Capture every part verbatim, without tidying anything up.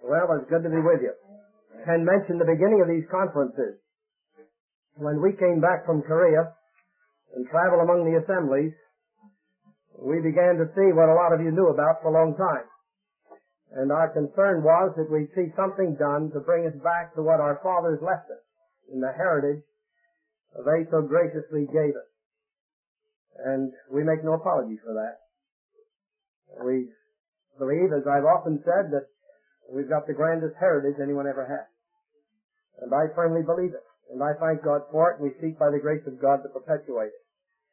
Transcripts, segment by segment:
Well, it's good to be with you. Ken mentioned the beginning of these conferences. When we came back from Korea and traveled among the assemblies, we began to see what a lot of you knew about for a long time. And our concern was that we'd see something done to bring us back to what our fathers left us in the heritage they so graciously gave us. And we make no apology for that. We believe, as I've often said, that we've got the grandest heritage anyone ever had. And I firmly believe it. And I thank God for it, and we seek by the grace of God to perpetuate it.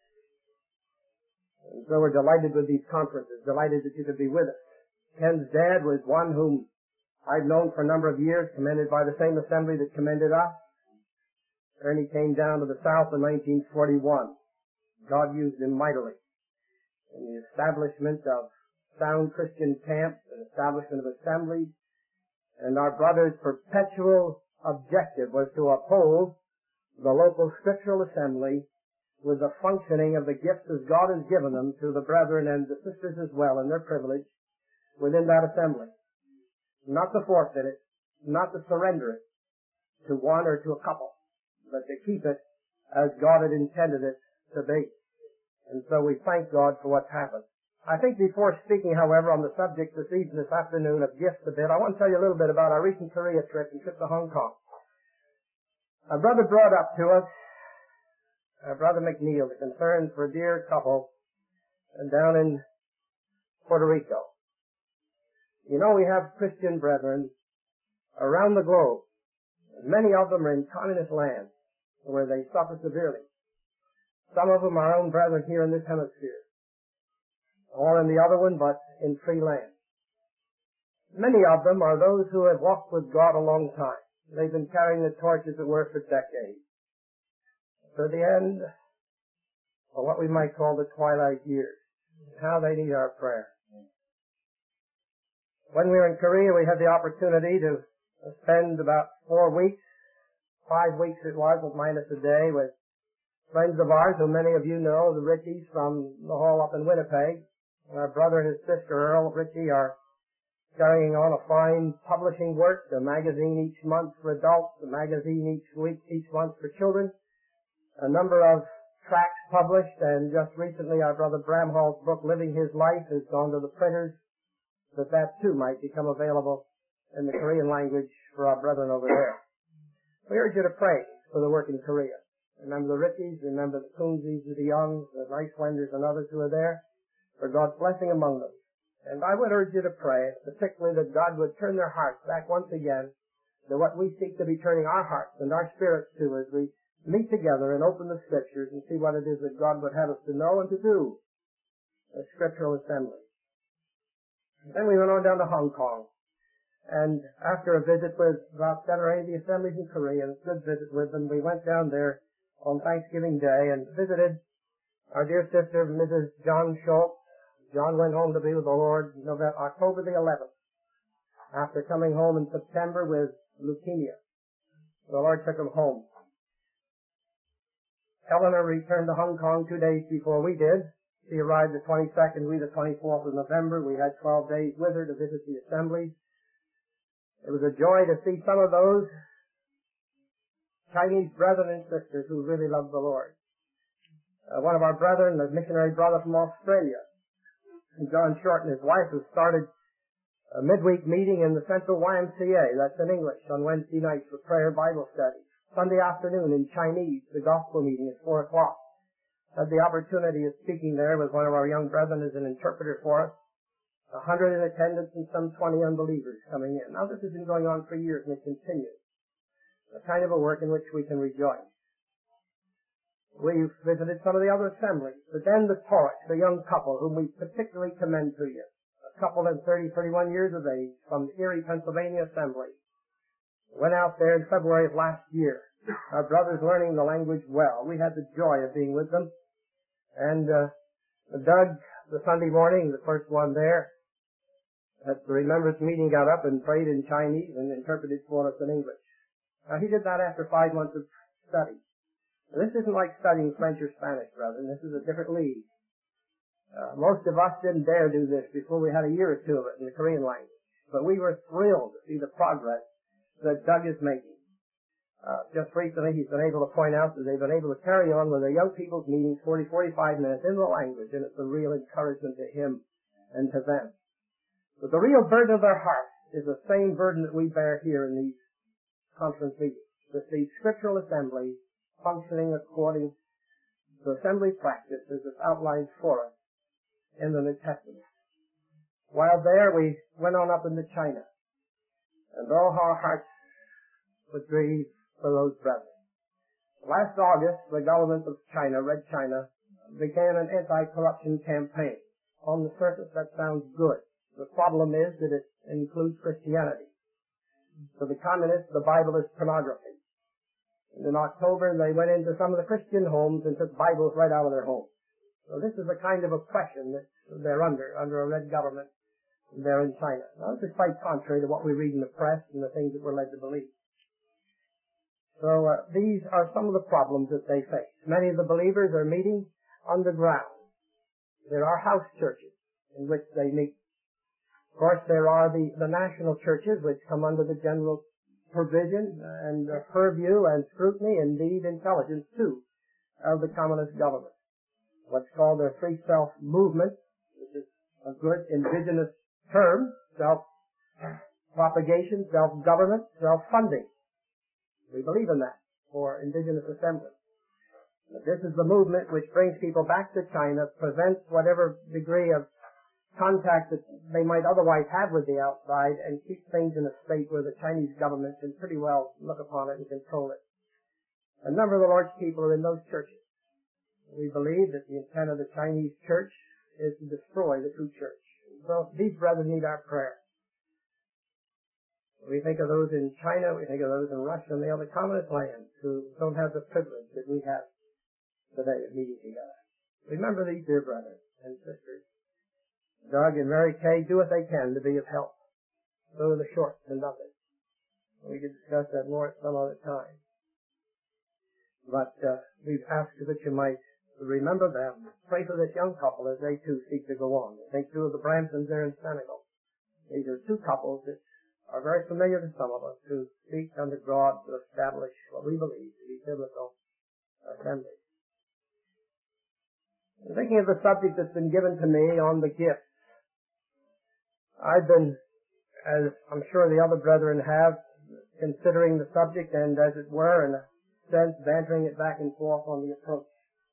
And so we're delighted with these conferences, delighted that you could be with us. Ken's dad was one whom I've known for a number of years, commended by the same assembly that commended us. Ernie came down to the South in nineteen forty-one. God used him mightily in the establishment of sound Christian camps and establishment of assemblies. And our brother's perpetual objective was to uphold the local scriptural assembly with the functioning of the gifts as God has given them to the brethren and the sisters as well in their privilege within that assembly. Not to forfeit it, not to surrender it to one or to a couple, but to keep it as God had intended it to be. And so we thank God for what's happened. I think before speaking, however, on the subject this evening, this afternoon of gifts a bit, I want to tell you a little bit about our recent Korea trip and trip to Hong Kong. Our brother brought up to us, our brother McNeil, the concern for a dear couple down in Puerto Rico. You know, we have Christian brethren around the globe. Many of them are in communist lands where they suffer severely. Some of them are our own brethren here in this hemisphere, or in the other one, but in free land. Many of them are those who have walked with God a long time. They've been carrying the torch, as it were, for decades. To the end of what we might call the twilight years. How they need our prayer. When we were in Korea, we had the opportunity to spend about four weeks, five weeks it was, with minus a day, with friends of ours, who many of you know, the Richies from the hall up in Winnipeg. Our brother and his sister, Earl Ritchie, are carrying on a fine publishing work, a magazine each month for adults, a magazine each week, each month for children, a number of tracts published, and just recently our brother Bramhall's book, Living His Life, has gone to the printers, that that too might become available in the Korean language for our brethren over there. We urge you to pray for the work in Korea. Remember the Richies, remember the Kunzis, the Youngs, the Reichwenders, and others who are there, for God's blessing among them. And I would urge you to pray, particularly that God would turn their hearts back once again to what we seek to be turning our hearts and our spirits to as we meet together and open the Scriptures and see what it is that God would have us to know and to do as scriptural assembly. And then we went on down to Hong Kong. And after a visit with about seven or eight of the assemblies in Korea, and a good visit with them, we went down there on Thanksgiving Day and visited our dear sister, Missus John Schultz. John went home to be with the Lord November, October the eleventh, after coming home in September with leukemia. The Lord took him home. Eleanor returned to Hong Kong two days before we did. She arrived the twenty-second, we the twenty-fourth of November. We had twelve days with her to visit the assemblies. It was a joy to see some of those Chinese brethren and sisters who really loved the Lord. Uh, one of our brethren, a missionary brother from Australia, John Short, and his wife, have started a midweek meeting in the Central Y M C A. That's in English on Wednesday nights for prayer Bible study. Sunday afternoon in Chinese, the gospel meeting at four o'clock. Had the opportunity of speaking there with one of our young brethren as an interpreter for us. A hundred in attendance and some twenty unbelievers coming in. Now this has been going on for years and it continues. A kind of a work in which we can rejoice. We've visited some of the other assemblies. But then the Torch, the young couple whom we particularly commend to you. A couple of thirty, thirty-one years of age from the Erie, Pennsylvania assembly. Went out there in February of last year. Our brothers learning the language well. We had the joy of being with them. And uh, Doug, the Sunday morning, the first one there, at the Remembrance meeting, got up and prayed in Chinese and interpreted for us in English. Now he did that after five months of study. This isn't like studying French or Spanish, brethren. This is a different league. Uh, most of us didn't dare do this before we had a year or two of it in the Korean language. But we were thrilled to see the progress that Doug is making. Uh, just recently he's been able to point out that they've been able to carry on with their young people's meetings forty, forty-five minutes in the language, and it's a real encouragement to him and to them. But the real burden of their heart is the same burden that we bear here in these conference meetings, to see scriptural assembly functioning according to assembly practice as it's outlined for us in the New Testament. While there, we went on up into China, and all our hearts would grieve for those brethren. Last August, the government of China, Red China, began an anti-corruption campaign. On the surface, that sounds good. The problem is that it includes Christianity. For the communists, the Bible is pornography. And in October, they went into some of the Christian homes and took Bibles right out of their homes. So this is the kind of oppression that they're under, under a red government there in China. Now, this is quite contrary to what we read in the press and the things that we're led to believe. So uh, these are some of the problems that they face. Many of the believers are meeting underground. There are house churches in which they meet. Of course, there are the, the national churches which come under the general provision and uh, purview and scrutiny, indeed intelligence too, of the communist government. What's called their Free Self movement, which is a good indigenous term, self-propagation, self-government, self-funding. We believe in that for indigenous assembly. This is the movement which brings people back to China, prevents whatever degree of contact that they might otherwise have with the outside, and keeps things in a state where the Chinese government can pretty well look upon it and control it. A number of the Lord's people are in those churches. We believe that the intent of the Chinese church is to destroy the true church. So these brethren need our prayer. We think of those in China, we think of those in Russia and the other communist lands who don't have the privilege that we have today of meeting together. Remember these dear brothers and sisters. Doug and Mary Kay do what they can to be of help. So are the Shorts and others. We could discuss that more at some other time. But uh, we've asked that you might remember them. Pray for this young couple as they too seek to go on. I think two of the Bramptons there in Senegal. These are two couples that are very familiar to some of us who seek under God to establish what we believe to be biblical assembly. Thinking of the subject that's been given to me on the gifts, I've been, as I'm sure the other brethren have, considering the subject and, as it were, in a sense, bantering it back and forth on the approach.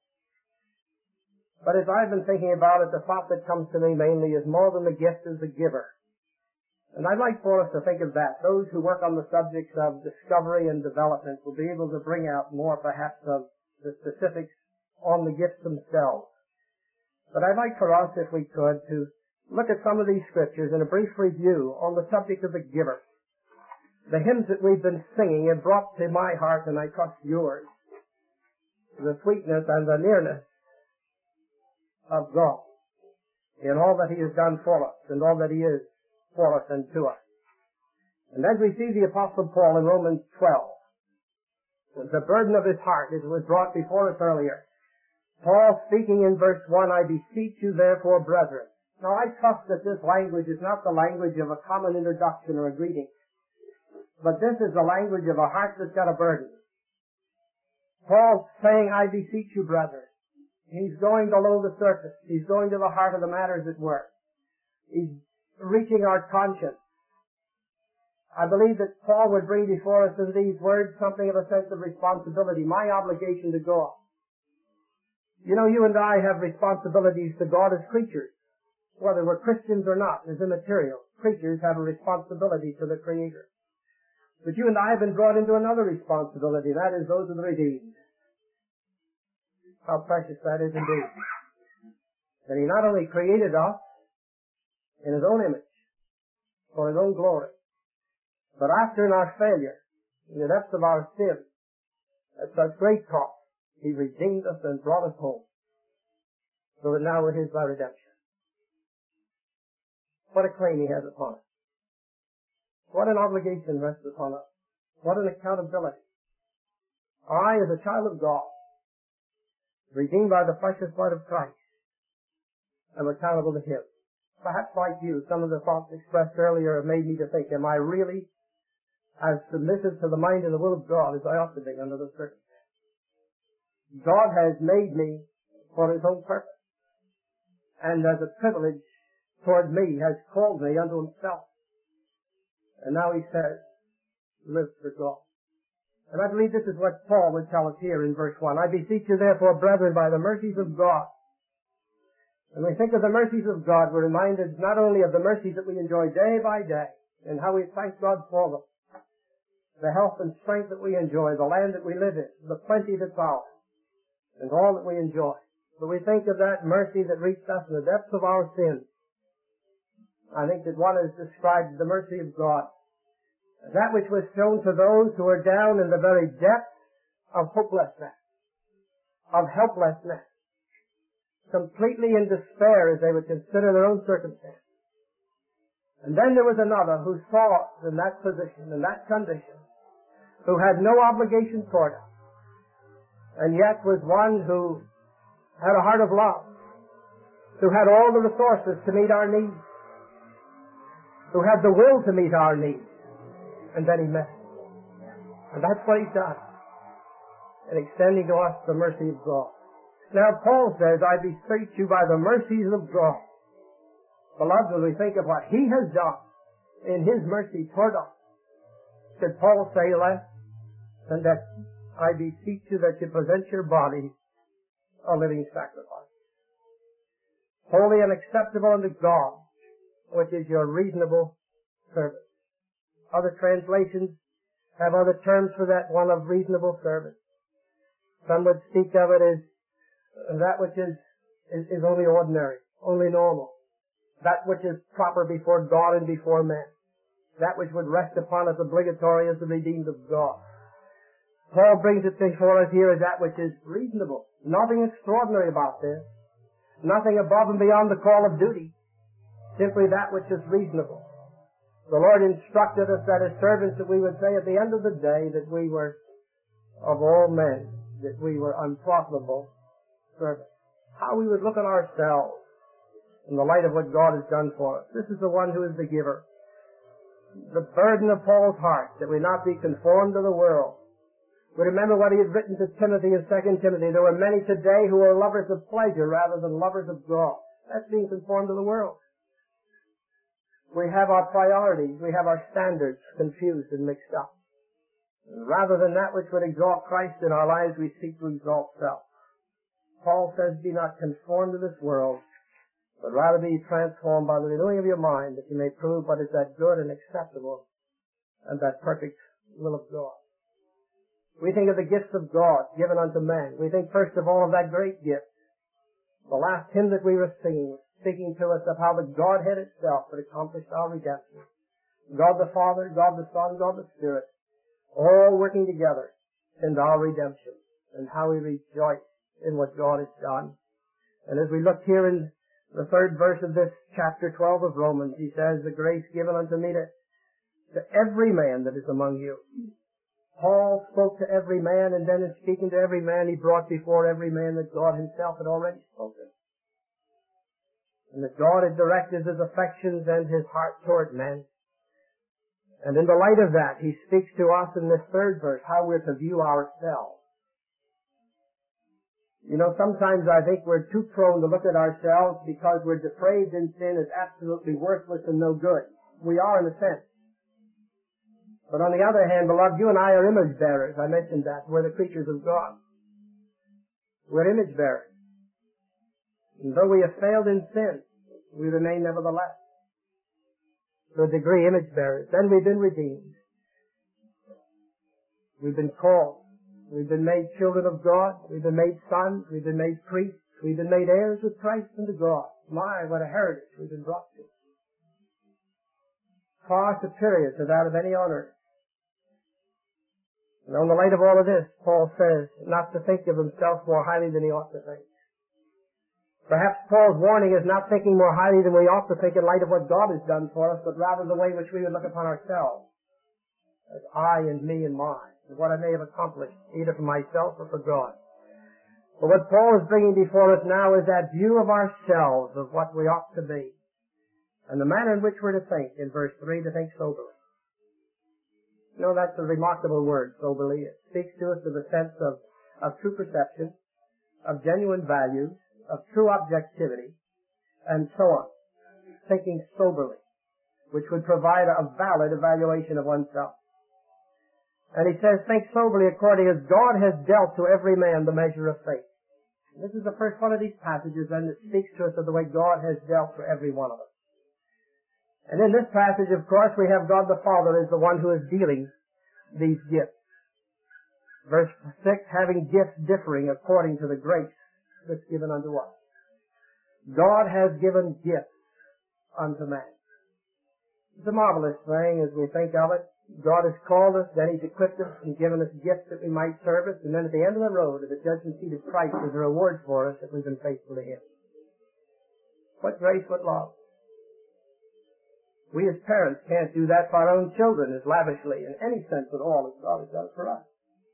But as I've been thinking about it, the thought that comes to me mainly is more than the gift is the giver. And I'd like for us to think of that. Those who work on the subjects of discovery and development will be able to bring out more, perhaps, of the specifics on the gifts themselves. But I'd like for us, if we could, to look at some of these scriptures in a brief review on the subject of the giver. The hymns that we've been singing have brought to my heart, and I trust yours, the sweetness and the nearness of God in all that He has done for us and all that He is for us and to us. And as we see the Apostle Paul in Romans twelve, the burden of his heart, as was brought before us earlier, Paul speaking in verse one, I beseech you therefore, brethren. Now I trust that this language is not the language of a common introduction or a greeting, but this is the language of a heart that's got a burden. Paul saying, I beseech you, brethren. He's going below the surface. He's going to the heart of the matter, as it were. He's reaching our conscience. I believe that Paul would bring before us in these words something of a sense of responsibility, my obligation to God. You know, you and I have responsibilities to God as creatures. Whether we're Christians or not is immaterial. Creatures have a responsibility to the Creator. But you and I have been brought into another responsibility, that is those of the redeemed. How precious that is indeed. That He not only created us in His own image, for His own glory, but after in our failure, in the depths of our sin, at such great cost, He redeemed us and brought us home, so that now we're His by redemption. What a claim He has upon us. What an obligation rests upon us. What an accountability. I, as a child of God, redeemed by the precious blood of Christ, am accountable to Him. Perhaps like you, some of the thoughts expressed earlier have made me to think, am I really as submissive to the mind and the will of God as I ought to be under the circumstances? God has made me for His own purpose, and as a privilege toward me has called me unto Himself. And now He says, live for God. And I believe this is what Paul would tell us here in verse one. I beseech you therefore, brethren, by the mercies of God. When we think of the mercies of God, we're reminded not only of the mercies that we enjoy day by day, and how we thank God for them, the health and strength that we enjoy, the land that we live in, the plenty that's ours, and all that we enjoy. But we think of that mercy that reached us in the depths of our sins. I think that one has described the mercy of God as that which was shown to those who are down in the very depths of hopelessness, of helplessness, completely in despair as they would consider their own circumstances. And then there was another who saw us in that position, in that condition, who had no obligation toward us, and yet was one who had a heart of love, who had all the resources to meet our needs, who had the will to meet our needs, and then He met us. And that's what He's done, in extending to us the mercy of God. Now Paul says, I beseech you by the mercies of God. Beloved, when we think of what He has done in His mercy toward us, could Paul say less than that I beseech you that you present your bodies a living sacrifice, holy and acceptable unto God, which is your reasonable service. Other translations have other terms for that one of reasonable service. Some would speak of it as that which is, is, is only ordinary, only normal. That which is proper before God and before men. That which would rest upon us obligatory as the redeemed of God. Paul brings it before us here as that which is reasonable. Nothing extraordinary about this. Nothing above and beyond the call of duty. Simply that which is reasonable. The Lord instructed us that as servants that we would say at the end of the day that we were, of all men, that we were unprofitable servants. How we would look at ourselves in the light of what God has done for us. This is the one who is the giver. The burden of Paul's heart, that we not be conformed to the world. We remember what he had written to Timothy in Second Timothy. There were many today who are lovers of pleasure rather than lovers of God. That's being conformed to the world. We have our priorities, we have our standards confused and mixed up. And rather than that which would exalt Christ in our lives, we seek to exalt self. Paul says, be not conformed to this world, but rather be transformed by the renewing of your mind, that you may prove what is that good and acceptable and that perfect will of God. We think of the gifts of God given unto men. We think first of all of that great gift. The last hymn that we were singing was speaking to us of how the Godhead itself had accomplished our redemption. God the Father, God the Son, God the Spirit, all working together in our redemption, and how we rejoice in what God has done. And as we look here in the third verse of this chapter twelve of Romans, he says, the grace given unto me to, to every man that is among you. Paul spoke to every man, and then in speaking to every man, he brought before every man that God Himself had already spoken. And that God had directed His affections and His heart toward men. And in the light of that, He speaks to us in this third verse, how we're to view ourselves. You know, sometimes I think we're too prone to look at ourselves because we're depraved in sin as absolutely worthless and no good. We are in a sense. But on the other hand, beloved, you and I are image bearers. I mentioned that. We're the creatures of God. We're image bearers. And though we have failed in sin, we remain nevertheless, to a degree, image bearers. Then we've been redeemed. We've been called. We've been made children of God. We've been made sons. We've been made priests. We've been made heirs with Christ unto God. My, what a heritage we've been brought to. Far superior to that of any on earth. And in the light of all of this, Paul says not to think of himself more highly than he ought to think. Perhaps Paul's warning is not thinking more highly than we ought to think in light of what God has done for us, but rather the way in which we would look upon ourselves. As I and me and mine, and what I may have accomplished, either for myself or for God. But what Paul is bringing before us now is that view of ourselves, of what we ought to be. And the manner in which we're to think, in verse three, to think soberly. You know, that's a remarkable word, soberly. It speaks to us of a sense of, of true perception, of genuine values, of true objectivity, and so on. Thinking soberly, which would provide a valid evaluation of oneself. And he says, think soberly according as God has dealt to every man the measure of faith. And this is the first one of these passages, and it speaks to us of the way God has dealt to every one of us. And in this passage, of course, we have God the Father as the one who is dealing these gifts. Verse six, having gifts differing according to the grace that's given unto us. God has given gifts unto man. It's a marvelous thing as we think of it. God has called us, then He's equipped us and given us gifts that we might service, and then at the end of the road, at the judgment seat of Christ, there's a reward for us if we've been faithful to Him. What grace, what love. We as parents can't do that for our own children as lavishly, in any sense at all, as God has done for us.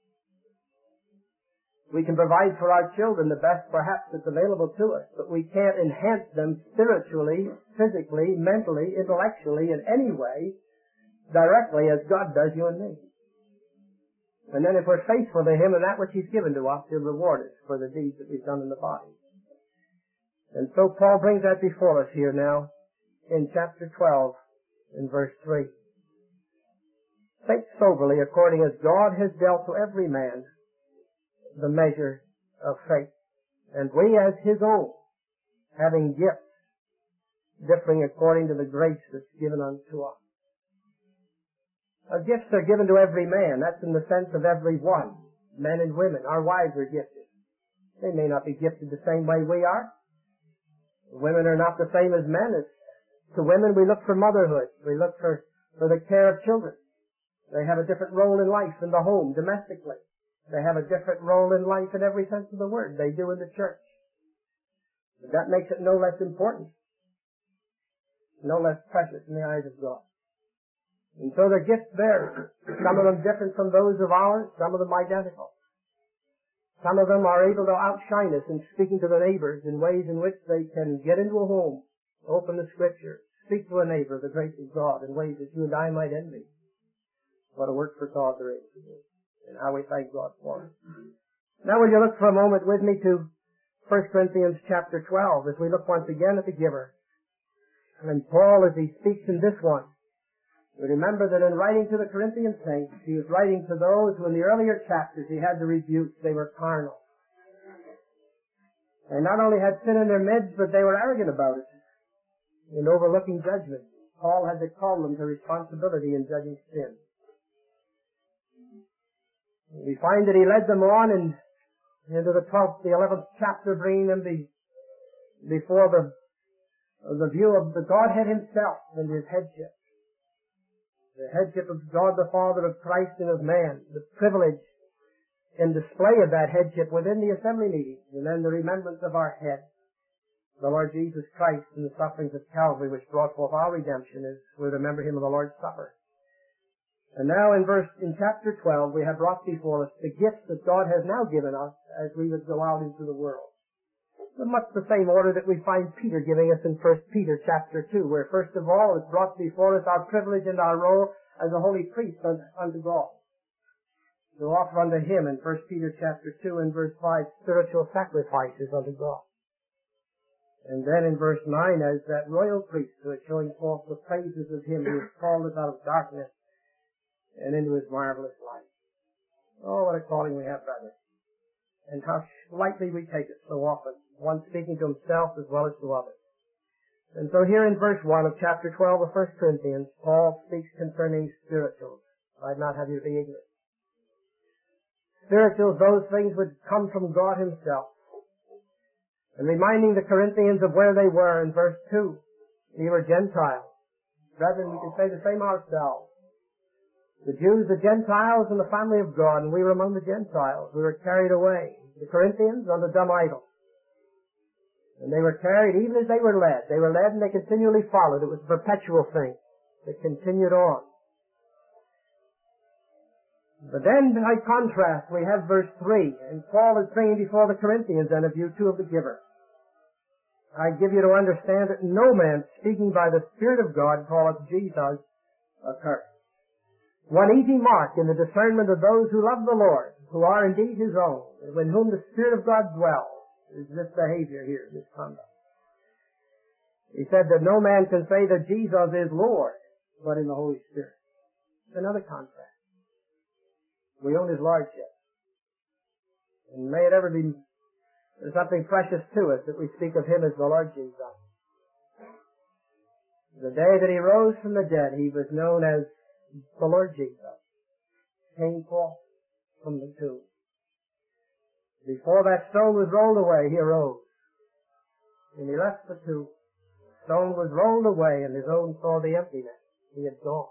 We can provide for our children the best perhaps that's available to us, but we can't enhance them spiritually, physically, mentally, intellectually, in any way, directly as God does you and me. And then if we're faithful to Him and that which He's given to us, He'll reward us for the deeds that we've done in the body. And so Paul brings that before us here now in chapter twelve in verse three. Think soberly according as God has dealt to every man the measure of faith. And we as His own, having gifts differing according to the grace that's given unto us. Our gifts are given to every man. That's in the sense of every one. Men and women. Our wives are gifted. They may not be gifted the same way we are. Women are not the same as men. It's, to women we look for motherhood. We look for, for the care of children. They have a different role in life in the home, domestically. They have a different role in life in every sense of the word. They do in the church. But that makes it no less important. No less precious in the eyes of God. And so their gifts vary. Some of them different from those of ours, some of them identical. Some of them are able to outshine us in speaking to the neighbors in ways in which they can get into a home, open the Scripture, speak to a neighbor of the grace of God in ways that you and I might envy. What a work for God they're able to do, and how we thank God for it. Now will you look for a moment with me to First Corinthians chapter twelve, as we look once again at the giver. And Paul, as he speaks in this one, we remember that in writing to the Corinthian saints, he was writing to those who in the earlier chapters he had to rebuke. They were carnal. They not only had sin in their midst, but they were arrogant about it. In overlooking judgment, Paul had to call them to responsibility in judging sin. We find that he led them on and into the twelfth, the eleventh chapter, bringing them be, before the, the view of the Godhead Himself and His headship. The headship of God the Father, of Christ, and of man. The privilege and display of that headship within the assembly meetings. And then the remembrance of our head, the Lord Jesus Christ, and the sufferings of Calvary, which brought forth our redemption, as we remember Him in the Lord's Supper. And now in verse, in chapter twelve, we have brought before us the gifts that God has now given us as we would go out into the world. In much the same order that we find Peter giving us in First Peter chapter two, where first of all is brought before us our privilege and our role as a holy priest unto God. To offer unto Him in First Peter chapter two and verse five spiritual sacrifices unto God. And then in verse nine as that royal priesthood showing forth the praises of Him who has called us out of darkness and into His marvelous light. Oh, what a calling we have, brother. And how lightly we take it so often, one speaking to himself as well as to others. And so here in verse one of chapter twelve of First Corinthians, Paul speaks concerning spirituals. I'd not have you be ignorant. Spirituals, those things which come from God Himself. And reminding the Corinthians of where they were in verse two. They were Gentiles. Brethren, we can say the same ourselves. The Jews, the Gentiles, and the family of God, and we were among the Gentiles. We were carried away. The Corinthians on the dumb idol. And they were carried even as they were led. They were led and they continually followed. It was a perpetual thing that continued on. But then, by contrast, we have verse three, and Paul is bringing before the Corinthians then a view too of the giver. I give you to understand that no man speaking by the Spirit of God calleth Jesus accursed. One easy mark in the discernment of those who love the Lord, who are indeed His own, in whom the Spirit of God dwells, is this behavior here, this conduct. He said that no man can say that Jesus is Lord, but in the Holy Spirit. It's another contrast. We own His Lordship. And may it ever be something precious to us that we speak of Him as the Lord Jesus. The day that He rose from the dead, He was known as the Lord Jesus. Came forth from the tomb. Before that stone was rolled away, He arose. And He left the tomb. The stone was rolled away, and His own saw the emptiness. He had gone.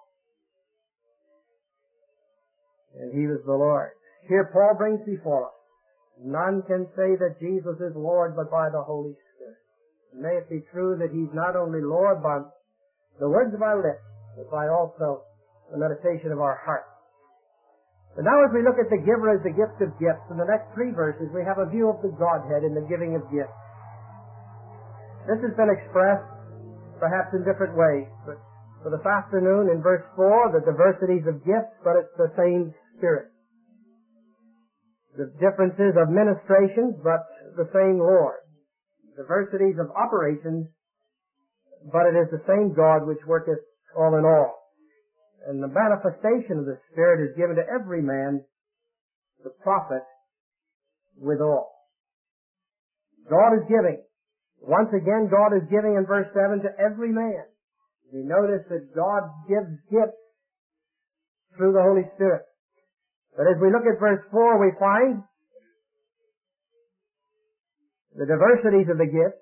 And He was the Lord. Here Paul brings before us, none can say that Jesus is Lord but by the Holy Spirit. And may it be true that He's not only Lord by the words of our lips, but by also the meditation of our heart. But now as we look at the giver as the gift of gifts, in the next three verses we have a view of the Godhead in the giving of gifts. This has been expressed perhaps in different ways, but for this afternoon in verse four, the diversities of gifts, but it's the same Spirit. The differences of ministrations, but the same Lord. Diversities of operations, but it is the same God which worketh all in all. And the manifestation of the Spirit is given to every man, the prophet, withal. God is giving. Once again, God is giving in verse seven to every man. We notice that God gives gifts through the Holy Spirit. But as we look at verse four, we find the diversities of the gifts.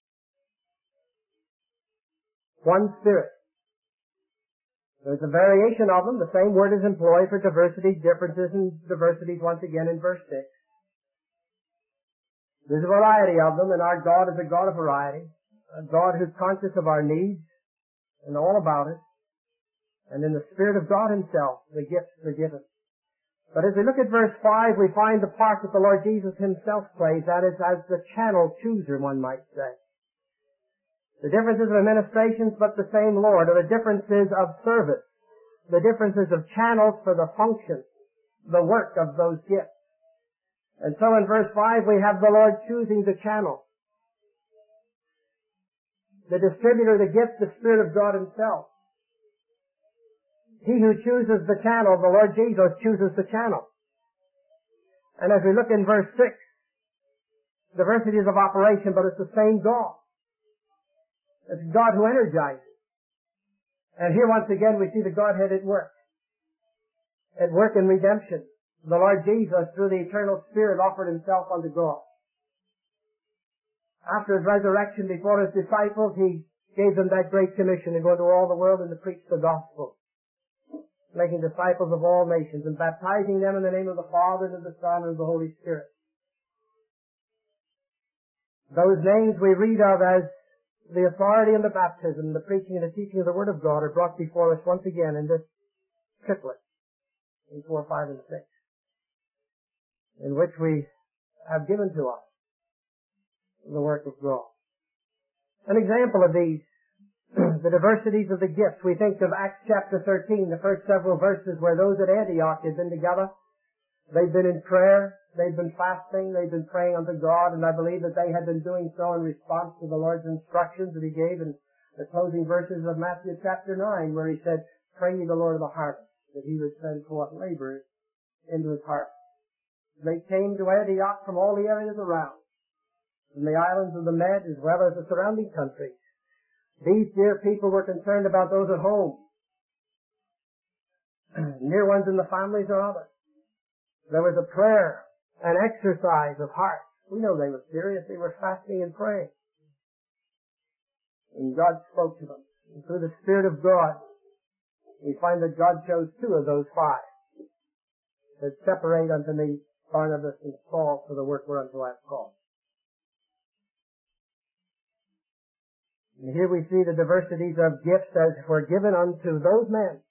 One Spirit. There's a variation of them. The same word is employed for diversities, differences, and diversities once again in verse six. There's a variety of them, and our God is a God of variety, a God who's conscious of our needs and all about us. And in the Spirit of God Himself, the gifts are given. But as we look at verse five, we find the part that the Lord Jesus Himself plays, that is as the channel chooser, one might say. The differences of administrations, but the same Lord, are the differences of service, the differences of channels for the function, the work of those gifts. And so in verse five we have the Lord choosing the channel. The distributor of the gift, the Spirit of God Himself. He who chooses the channel, the Lord Jesus, chooses the channel. And as we look in verse six, diversities of operation, but it's the same God. It's God who energizes. And here once again we see the Godhead at work. At work in redemption. The Lord Jesus, through the eternal Spirit, offered Himself unto God. After His resurrection before His disciples, He gave them that great commission to go into all the world and to preach the gospel, making disciples of all nations and baptizing them in the name of the Father and of the Son and of the Holy Spirit. Those names we read of as the authority in the baptism, the preaching and the teaching of the Word of God are brought before us once again in this triplet, in four, five, and six, in which we have given to us the work of God. An example of these, the diversities of the gifts, we think of Acts chapter thirteen, the first several verses where those at Antioch had been together. They'd been in prayer, they'd been fasting, they'd been praying unto God, and I believe that they had been doing so in response to the Lord's instructions that He gave in the closing verses of Matthew chapter nine, where He said, "Pray ye the Lord of the harvest, that He would send forth laborers into His harvest." They came to Antioch from all the areas around, from the islands of the Med as well as the surrounding countries. These dear people were concerned about those at home, near ones in the families or others. There was a prayer, an exercise of heart. We know they were serious. They were fasting and praying. And God spoke to them. And through the Spirit of God, we find that God chose two of those five that separate unto me Barnabas and Saul for the work whereunto I have called. And here we see the diversities of gifts as were given unto those men.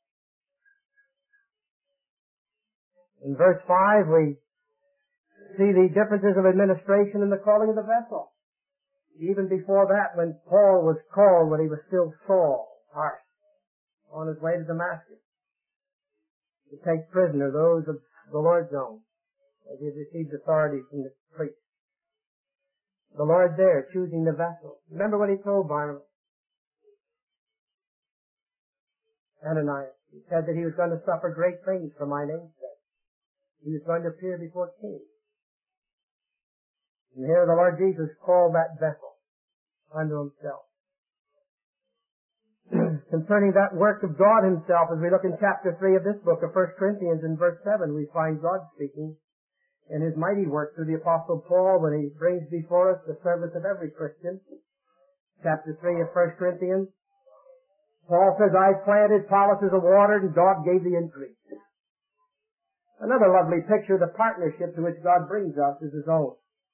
In verse five, we see the differences of administration and the calling of the vessel. even before that, when Paul was called, when he was still Saul, Tarsus, on his way to Damascus, to take prisoner those of the Lord's own, as he had received authority from the priest. The Lord there, choosing the vessel. Remember what he told Barnabas? Ananias. He said that he was going to suffer great things for my name's sake. He was going to appear before kings. And here the Lord Jesus called that vessel unto himself. Concerning that work of God himself, as we look in chapter three of this book of First Corinthians in verse seven, we find God speaking in his mighty work through the Apostle Paul when he brings before us the service of every Christian. Chapter three of First Corinthians. Paul says, I planted, Apollos is watered, and God gave the increase. Another lovely picture of the partnership to which God brings us is his own.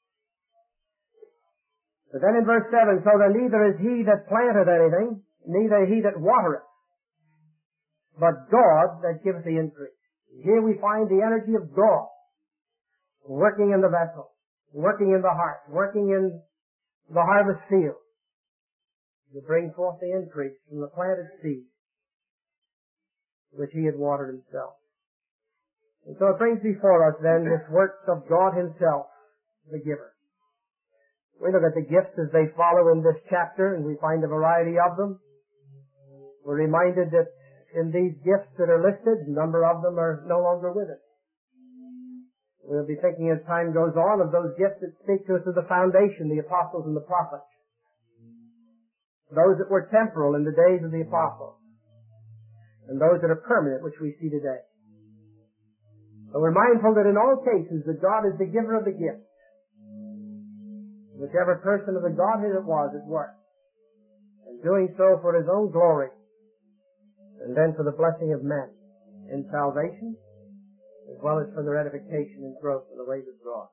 But then in verse seven, so that neither is he that planteth anything, neither he that watereth, but God that giveth the increase. Here we find the energy of God working in the vessel, working in the heart, working in the harvest field to bring forth the increase from the planted seed which he had watered himself. And so it brings before us then this work of God himself, the giver. We look at the gifts as they follow in this chapter, and we find a variety of them. We're reminded that in these gifts that are listed, a number of them are no longer with us. We'll be thinking as time goes on of those gifts that speak to us of the foundation, the apostles and the prophets. Those that were temporal in the days of the apostles, and those that are permanent, which we see today. But we're mindful that in all cases that God is the giver of the gift. Whichever person of the Godhead it was at work, and doing so for his own glory, and then for the blessing of men in salvation, as well as for their edification and growth in the ways of God.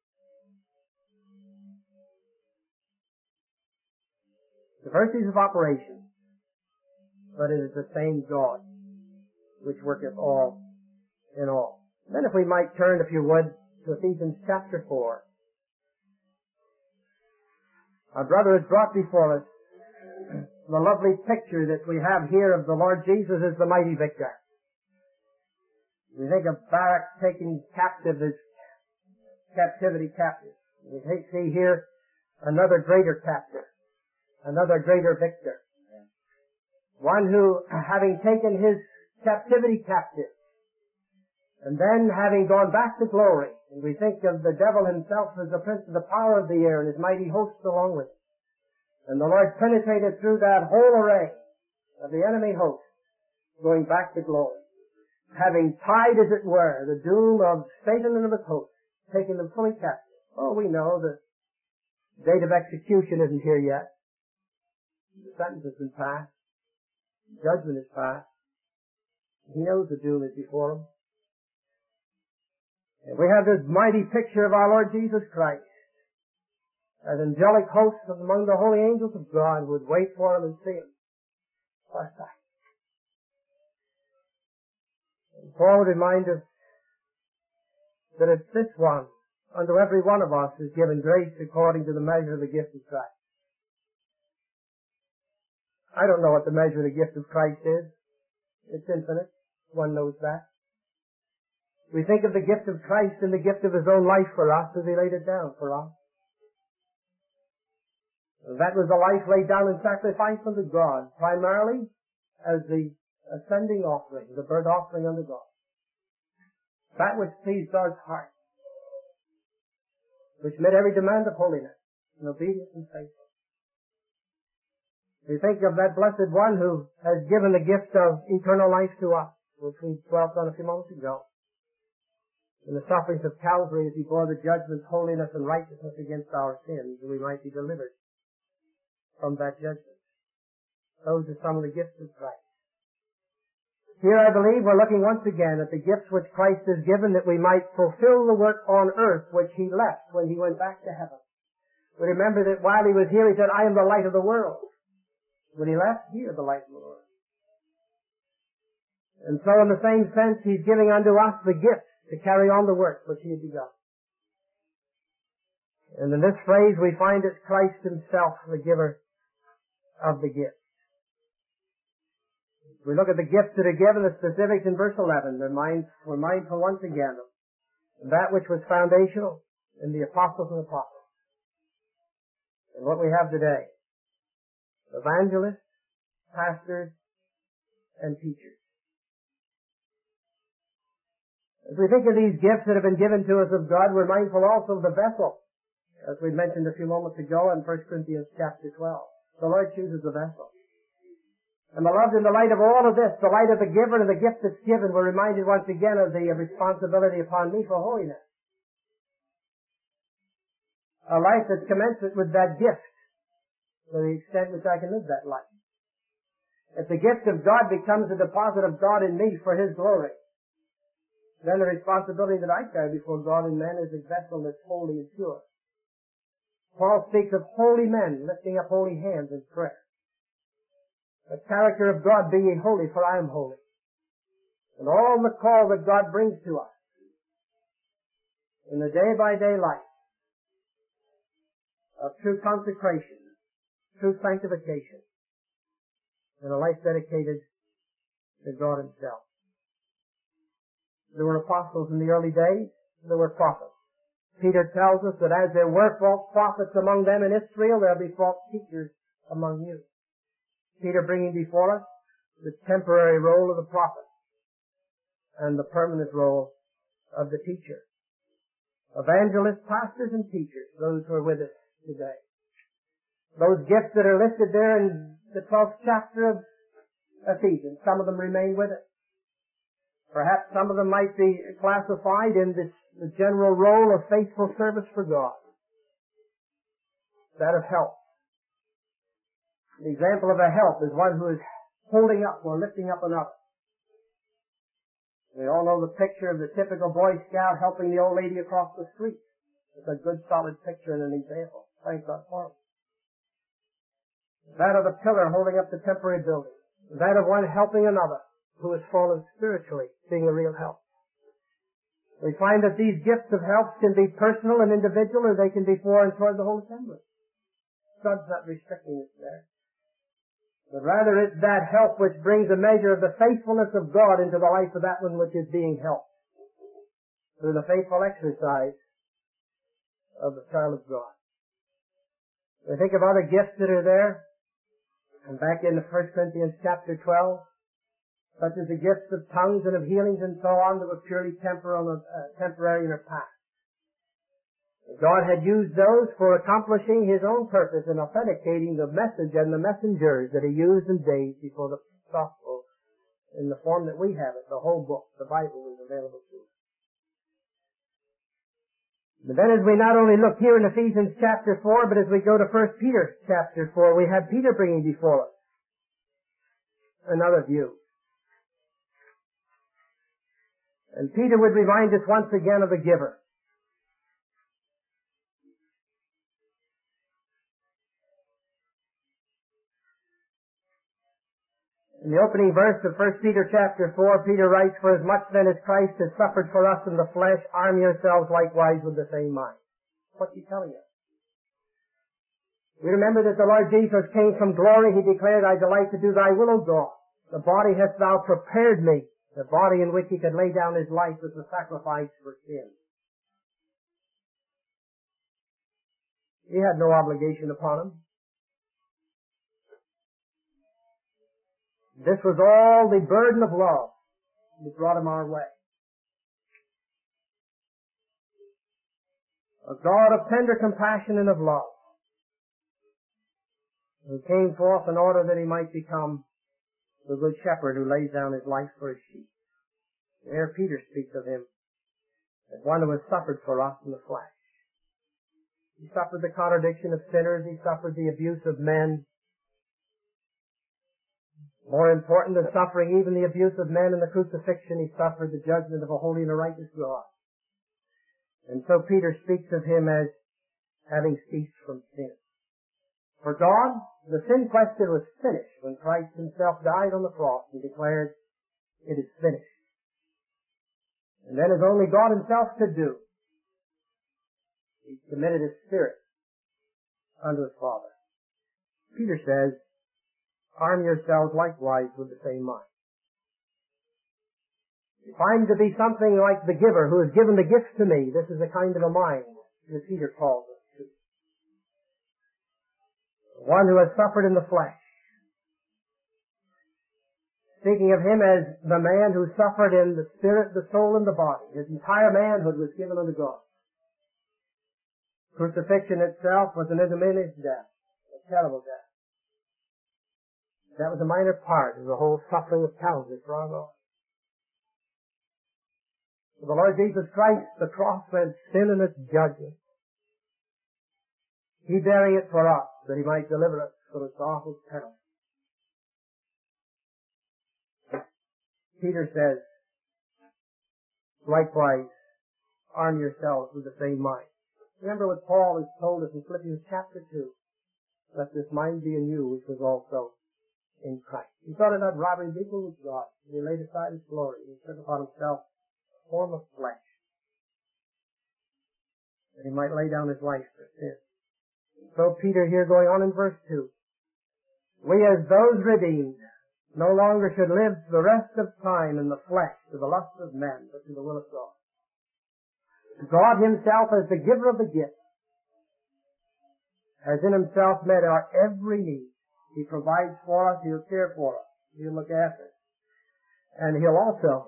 Diversities of operation, but it is the same God which worketh all in all. Then if we might turn, if you would, to Ephesians chapter four. Our brother has brought before us the lovely picture that we have here of the Lord Jesus as the mighty victor. We think of Barak taking captive as captivity captive. We see here another greater captive, another greater victor. One who, having taken his captivity captive, and then having gone back to glory, and we think of the devil himself as the prince of the power of the air and his mighty hosts along with him. And the Lord penetrated through that whole array of the enemy host, going back to glory. Having tied, as it were, the doom of Satan and of his hosts, taking them fully captive. Oh, we know the date of execution isn't here yet. The sentence has been passed. Judgment is passed. He knows the doom is before him. And we have this mighty picture of our Lord Jesus Christ as angelic hosts among the holy angels of God would wait for him and see him. What's that? And Paul would remind us that it's this one, unto every one of us is given grace according to the measure of the gift of Christ. I don't know what the measure of the gift of Christ is. It's infinite. One knows that. We think of the gift of Christ and the gift of his own life for us as he laid it down for us. That was the life laid down in sacrifice unto God, primarily as the ascending offering, the burnt offering unto God. That which pleased God's heart, which met every demand of holiness and obedience and faith. We think of that blessed one who has given the gift of eternal life to us, which we dwelt on a few moments ago. In the sufferings of Calvary as he bore the judgment, holiness, and righteousness against our sins, that we might be delivered from that judgment. Those are some of the gifts of Christ. Here I believe we're looking once again at the gifts which Christ has given that we might fulfill the work on earth which he left when he went back to heaven. We remember that while he was here he said, I am the light of the world. When he left, he is the light of the world. And so in the same sense, he's giving unto us the gifts to carry on the work which he had begun. And in this phrase we find it's Christ himself, the giver of the gift. We look at the gifts that are given, the specifics in verse eleven. We're, mind, we're mindful once again of that which was foundational in the apostles and the prophets. And what we have today, evangelists, pastors, and teachers. As we think of these gifts that have been given to us of God, we're mindful also of the vessel, as we mentioned a few moments ago in First Corinthians chapter twelve. The Lord chooses the vessel. And beloved, in the light of all of this, the light of the giver and the gift that's given, we're reminded once again of the responsibility upon me for holiness. A life that's commensurate with that gift, to the extent which I can live that life. If the gift of God becomes a deposit of God in me for His glory, then the responsibility that I carry before God and men is a vessel that's holy and pure. Paul speaks of holy men lifting up holy hands in prayer. The character of God, be ye holy, for I am holy. And all the call that God brings to us in the day-by-day life of true consecration, true sanctification, and a life dedicated to God Himself. There were apostles in the early days. There were prophets. Peter tells us that as there were false prophets among them in Israel, there will be false teachers among you. Peter bringing before us the temporary role of the prophet and the permanent role of the teacher. Evangelists, pastors, and teachers, those who are with us today. Those gifts that are listed there in the twelfth chapter of Ephesians, some of them remain with us. Perhaps some of them might be classified in this, the general role of faithful service for God. That of help. The example of a help is one who is holding up or lifting up another. We all know the picture of the typical Boy Scout helping the old lady across the street. It's a good, solid picture and an example. Thank God for it. That of the pillar holding up the temporary building. That of one helping another who has fallen spiritually, being a real help. We find that these gifts of help can be personal and individual, or they can be for and toward the whole assembly. God's not restricting us there. But rather it's that help which brings a measure of the faithfulness of God into the life of that one which is being helped through the faithful exercise of the child of God. We think of other gifts that are there, and back in First Corinthians chapter twelve, such as the gifts of tongues and of healings and so on that were purely temporal, uh, temporary and are past. God had used those for accomplishing His own purpose in authenticating the message and the messengers that He used in days before the gospel in the form that we have it. The whole book, the Bible, is available to us. But then as we not only look here in Ephesians chapter four, but as we go to First Peter chapter four, we have Peter bringing before us another view. And Peter would remind us once again of the giver. In the opening verse of First Peter chapter four, Peter writes, "For as much then as Christ has suffered for us in the flesh, arm yourselves likewise with the same mind." What's he telling us? We remember that the Lord Jesus came from glory. He declared, "I delight to do thy will, O God. The body hast thou prepared me," the body in which he could lay down his life as a sacrifice for sin. He had no obligation upon him. This was all the burden of love that brought him our way. A God of tender compassion and of love, who came forth in order that he might become the good shepherd who lays down his life for his sheep. There Peter speaks of him as one who has suffered for us in the flesh. He suffered the contradiction of sinners. He suffered the abuse of men. More important than suffering even the abuse of men in the crucifixion, he suffered the judgment of a holy and a righteous God. And so Peter speaks of him as having ceased from sin. For God, the sin question was finished when Christ himself died on the cross and declared, "It is finished." And then as only God himself could do, He committed his spirit unto his Father. Peter says, arm yourselves likewise with the same mind. If I'm to be something like the giver who has given the gift to me, this is the kind of a mind that Peter calls us to. One who has suffered in the flesh. Speaking of him as the man who suffered in the spirit, the soul, and the body. His entire manhood was given unto God. Crucifixion itself was an ignominious death, a terrible death. That was a minor part of the whole suffering of Calvary for our Lord. For the Lord Jesus Christ, the cross meant sin and its judgment. He bearing it for us, that he might deliver us from its awful peril. Peter says, likewise, arm yourselves with the same mind. Remember what Paul has told us in Philippians chapter two. Let this mind be in you, which was also in Christ. He thought it not robbery to be equal with God. He laid aside his glory. He took upon himself a form of flesh, that he might lay down his life for sin. So Peter here going on in verse two. We as those redeemed no longer should live the rest of time in the flesh to the lust of men, but to the will of God. God himself as the giver of the gift has in himself met our every need. He provides for us, he'll care for us, he'll look after us. And he'll also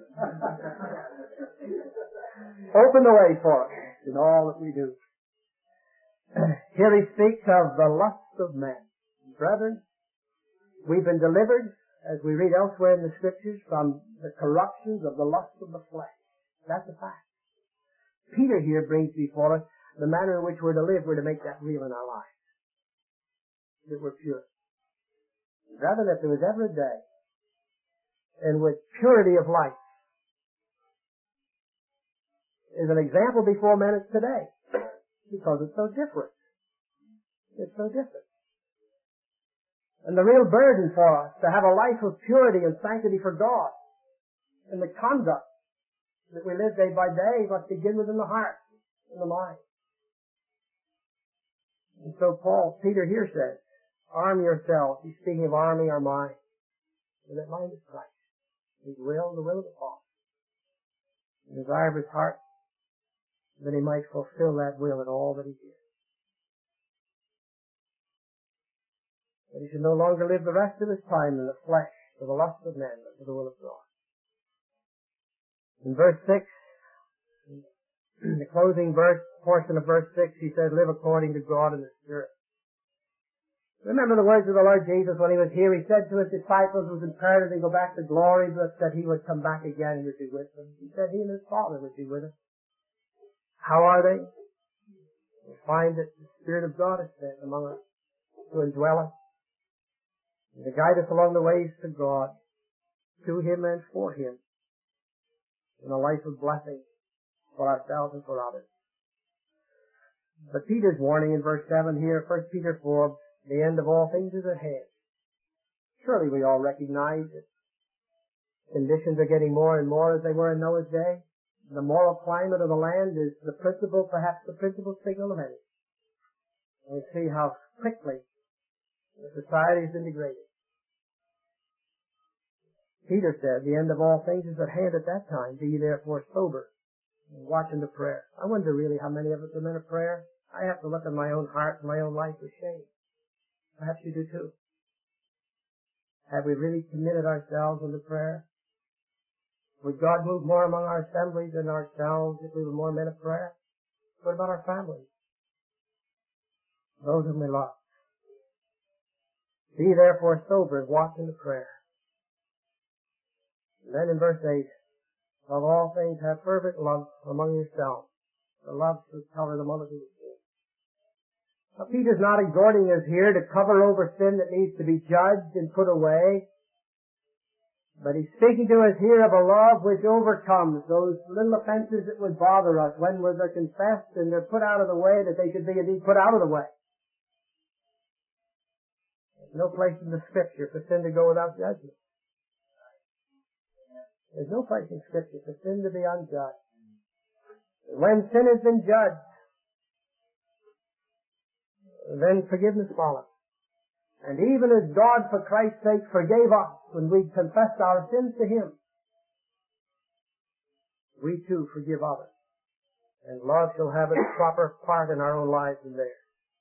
open the way for us in all that we do. Here he speaks of the lust of men. Brethren, we've been delivered, as we read elsewhere in the Scriptures, from the corruptions of the lust of the flesh. That's a fact. Peter here brings before us the manner in which we're to live. We're to make that real in our lives. That we're pure. Rather, if there was ever a day in which purity of life is an example before men, it's today. Because it's so different. It's so different. And the real burden for us to have a life of purity and sanctity for God and the conduct that we live day by day must begin within the heart and the mind. And so Paul, Peter here says, arm yourselves. He's speaking of arming our mind. And that mind is Christ. His will, the will of the Father. The desire of his heart, that he might fulfill that will in all that he did. That he should no longer live the rest of his time in the flesh for the lust of men, but for the will of God. In verse six, the closing verse, portion of verse six, he says, live according to God in the Spirit. Remember the words of the Lord Jesus when he was here. He said to his disciples, it was imperative they go back to glory, but that he would come back again and would be with them. He said he and his Father would be with him. How are they? We find that the Spirit of God is sent among us to indwell us and to guide us along the ways to God, to him and for him, in a life of blessing for ourselves and for others. But Peter's warning in verse seven here, First Peter four, the end of all things is at hand. Surely we all recognize that conditions are getting more and more as they were in Noah's day. The moral climate of the land is the principal, perhaps the principal signal of any. And we see how quickly the society has been degraded. Peter said, the end of all things is at hand at that time. Be ye therefore sober and watch unto prayer. I wonder really how many of us are men of prayer. I have to look at my own heart and my own life with shame. Perhaps you do too. Have we really committed ourselves into prayer? Would God move more among our assemblies than ourselves if we were more men of prayer? What about our families? Those whom we love. Be therefore sober and watch unto prayer. And then in verse eight, of all things have fervent love among yourselves. The love should cover the multitude of sins. Now Peter's not exhorting us here to cover over sin that needs to be judged and put away. But he's speaking to us here of a love which overcomes those little offenses that would bother us when they're confessed and they're put out of the way, that they should be indeed put out of the way. There's no place in the Scripture for sin to go without judgment. There's no place in Scripture for sin to be unjudged. And when sin has been judged, then forgiveness follows. And even as God, for Christ's sake, forgave us when we confessed our sins to Him, we too forgive others. And love shall have its proper part in our own lives in there.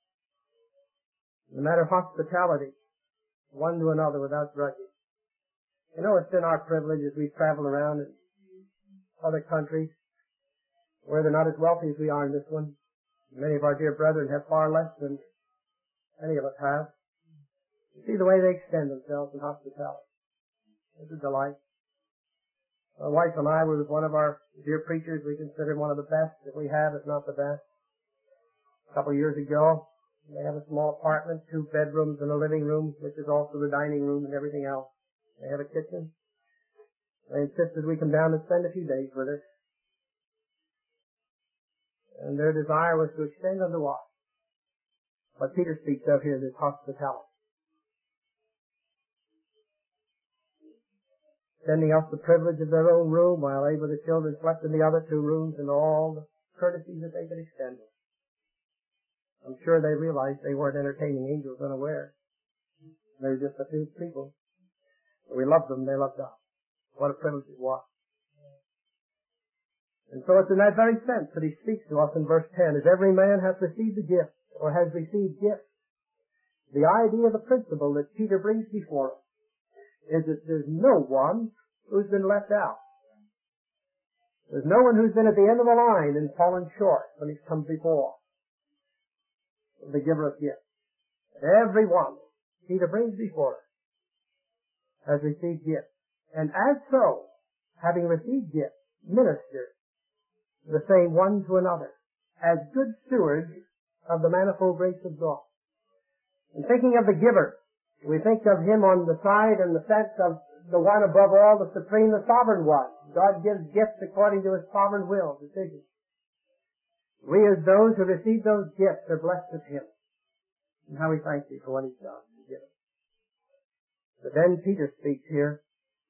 No matter hospitality, one to another without grudging. You know, it's been our privilege as we travel around in other countries where they're not as wealthy as we are in this one. Many of our dear brethren have far less than any of us have. You see the way they extend themselves in hospitality. It's a delight. My wife and I were with one of our dear preachers. We consider him one of the best that we have, if not the best. A couple of years ago, they have a small apartment, two bedrooms and a living room, which is also the dining room and everything else. They have a kitchen. They insisted we come down and spend a few days with us. And their desire was to extend unto us what Peter speaks of here, this hospitality. Sending us the privilege of their own room while they with the children slept in the other two rooms, and all the courtesies that they could extend. I'm sure they realized they weren't entertaining angels unaware. They were just a few people. We loved them, they loved us. What a privilege it was. And so it's in that very sense that he speaks to us in verse ten, as every man hath received a gift, or has received gifts. The idea, the principle that Peter brings before us, is that there's no one who's been left out. There's no one who's been at the end of the line and fallen short when he's come before the giver of gifts. Every one Peter brings before us has received gifts. And as so, having received gifts, minister the same one to another as good stewards of the manifold grace of God. And thinking of the giver, we think of him on the side and the sense of the one above all, the supreme, the sovereign one. God gives gifts according to his sovereign will, decision. We as those who receive those gifts are blessed of him. And how we thank you for what he's done and given. But then Peter speaks here.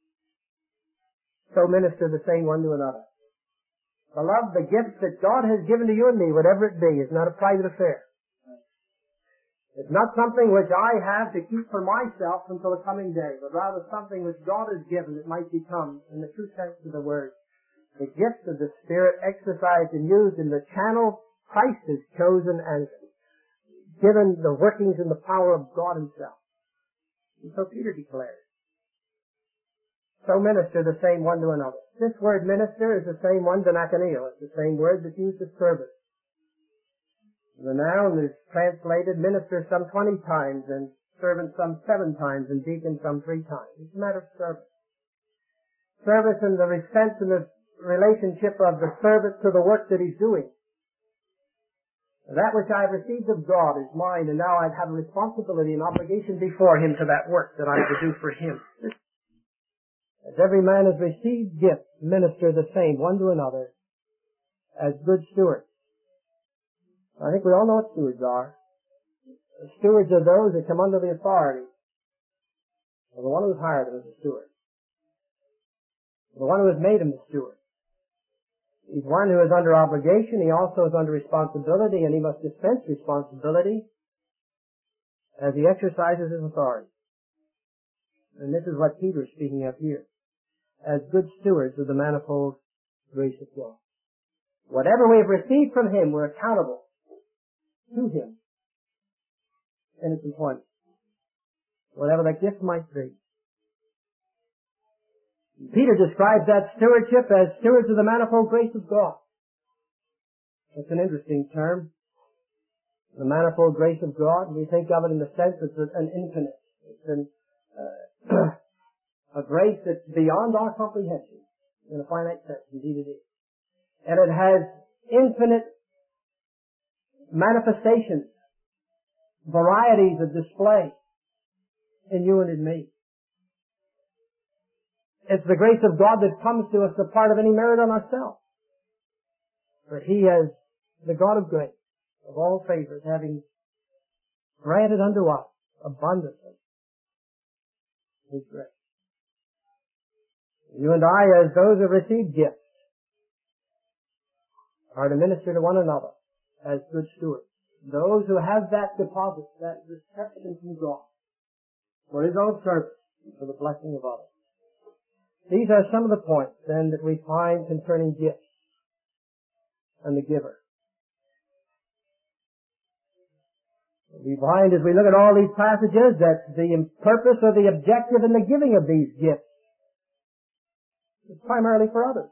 So minister the same one to another. Beloved, the gifts that God has given to you and me, whatever it be, is not a private affair. It's not something which I have to keep for myself until the coming day, but rather something which God has given that might become, in the true sense of the word, the gift of the Spirit exercised and used in the channel Christ has chosen and given the workings and the power of God himself. And so Peter declares, so minister the same one to another. This word minister is the same one, diakoneo. It's the same word that's used as service. The noun is translated minister some twenty times, and servant some seven times, and deacon some three times. It's a matter of service. Service in the sense and the relationship of the servant to the work that he's doing. That which I have received of God is mine, and now I have a responsibility and obligation before him to that work that I am to do for him. As every man has received gifts, minister the same one to another as good stewards. I think we all know what stewards are. Stewards are those that come under the authority of the one who's hired them as a steward. The one who has made him the steward. He's one who is under obligation. He also is under responsibility, and he must dispense responsibility as he exercises his authority. And this is what Peter is speaking of here. As good stewards of the manifold grace of God. Whatever we have received from him, we're accountable to him in its employment. Whatever that gift might be. Peter describes that stewardship as stewards of the manifold grace of God. It's an interesting term. The manifold grace of God, we think of it in the sense it's an infinite. It's an, uh, a grace that's beyond our comprehension in a finite sense. Indeed it is. And it has infinite manifestations, varieties of display in you and in me. It's the grace of God that comes to us apart of any merit on ourselves. But he has, the God of grace, of all favors, having granted unto us abundantly his grace. You and I, as those who receive gifts, are to minister to one another as good stewards. Those who have that deposit, that reception from God, for His own service, and for the blessing of others. These are some of the points, then, that we find concerning gifts and the giver. We find, as we look at all these passages, that the purpose or the objective in the giving of these gifts is primarily for others.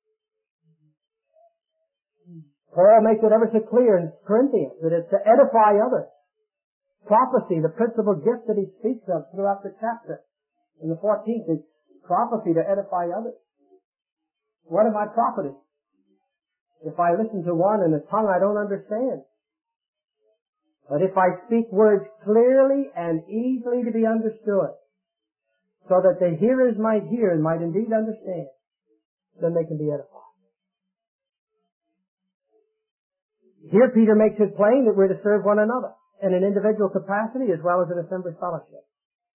Paul makes it ever so clear in Corinthians that it's to edify others. Prophecy, the principal gift that he speaks of throughout the chapter, in the fourteenth, is prophecy to edify others. What am I profiting? If I listen to one in a tongue I don't understand. But if I speak words clearly and easily to be understood, so that the hearers might hear and might indeed understand, then they can be edified. Here Peter makes it plain that we're to serve one another in an individual capacity as well as in assembly fellowship.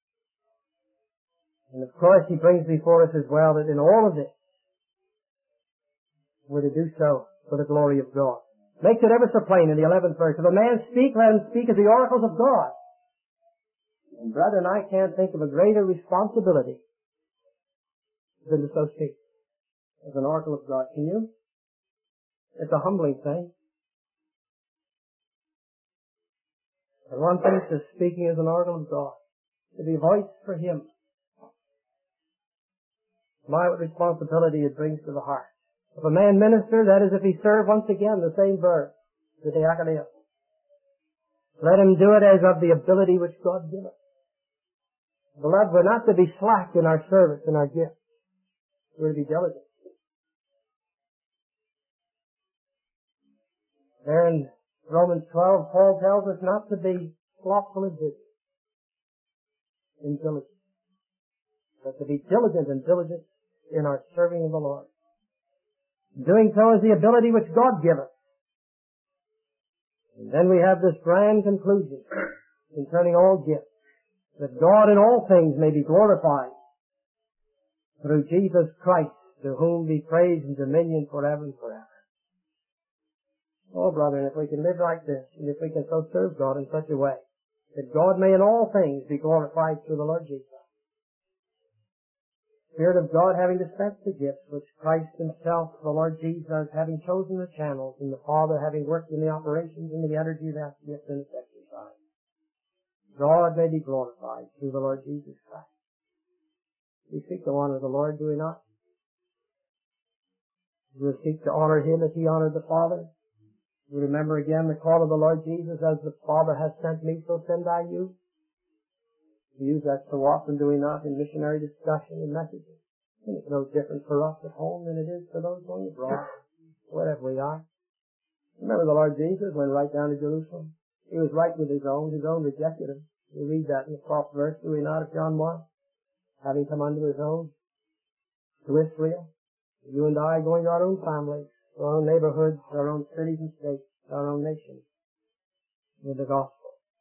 And of course he brings before us as well that in all of this, we're to do so for the glory of God. Makes it ever so plain in the eleventh verse. If a man speak, let him speak as the oracles of God. And brethren, I can't think of a greater responsibility than to so speak as an oracle of God. Can you? It's a humbling thing. And one thing is speaking as an oracle of God, to be voice for Him. My, what responsibility it brings to the heart. If a man minister, that is if he serve once again, the same verb, the diakonia. Let him do it as of the ability which God giveth. Beloved, we're not to be slack in our service and our gifts. We're to be diligent. There in Romans twelve, Paul tells us not to be slothful in business, in diligence, but to be diligent and diligent in our serving of the Lord. Doing so is the ability which God giveth. And then we have this grand conclusion concerning all gifts, that God in all things may be glorified through Jesus Christ, to whom be praise and dominion forever and forever. Oh, brethren, if we can live like this, and if we can so serve God in such a way, that God may in all things be glorified through the Lord Jesus. Spirit of God having dispensed the gifts, which Christ Himself, the Lord Jesus, having chosen the channels, and the Father having worked in the operations and the energy of that gift in its exercise. God may be glorified through the Lord Jesus Christ. We seek to honor the Lord, do we not? We seek to honor Him as He honored the Father. We remember again the call of the Lord Jesus, as the Father has sent me, so send I you. We use that so often, do we not, in missionary discussion and messages. And it's no different for us at home than it is for those going abroad, wherever we are. Remember the Lord Jesus went right down to Jerusalem. He was right with His own. His own rejected Him. We read that in the twelfth verse, do we not, of John one? Having come unto His own, to Israel. You and I going to our own families, to our own neighborhoods, our own cities and states, our own nations, with the gospel.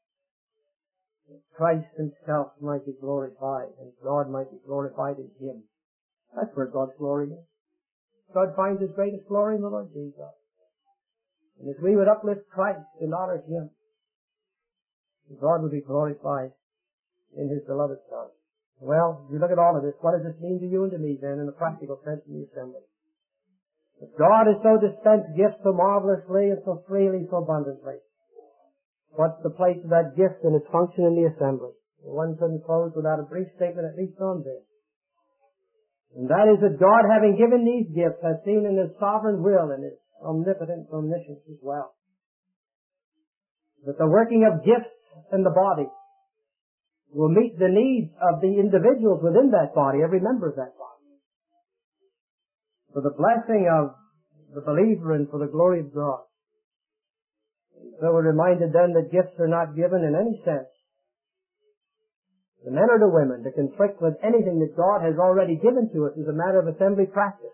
Christ Himself might be glorified, and God might be glorified in Him. That's where God's glory is. God finds His greatest glory in the Lord Jesus. And as we would uplift Christ and honor Him, God would be glorified in His beloved Son. Well, if you look at all of this, what does this mean to you and to me then in a practical sense in the assembly? If God has so dispensed gifts so marvelously and so freely, so abundantly, what's the place of that gift and its function in the assembly? One couldn't close without a brief statement at least on this. And that is that God, having given these gifts, has seen in His sovereign will and His omnipotence, omniscience as well, that the working of gifts in the body will meet the needs of the individuals within that body, every member of that body, for the blessing of the believer and for the glory of God. So we're reminded then that gifts are not given in any sense, the men or the women, to conflict with anything that God has already given to us as a matter of assembly practice.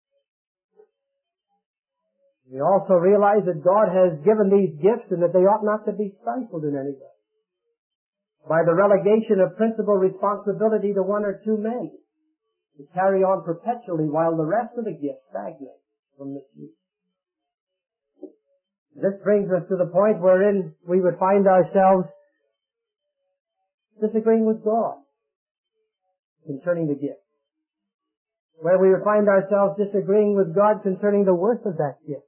We also realize that God has given these gifts and that they ought not to be stifled in any way by the relegation of principal responsibility to one or two men to carry on perpetually while the rest of the gifts stagnate from misuse. This brings us to the point wherein we would find ourselves disagreeing with God concerning the gift. Where we would find ourselves disagreeing with God concerning the worth of that gift.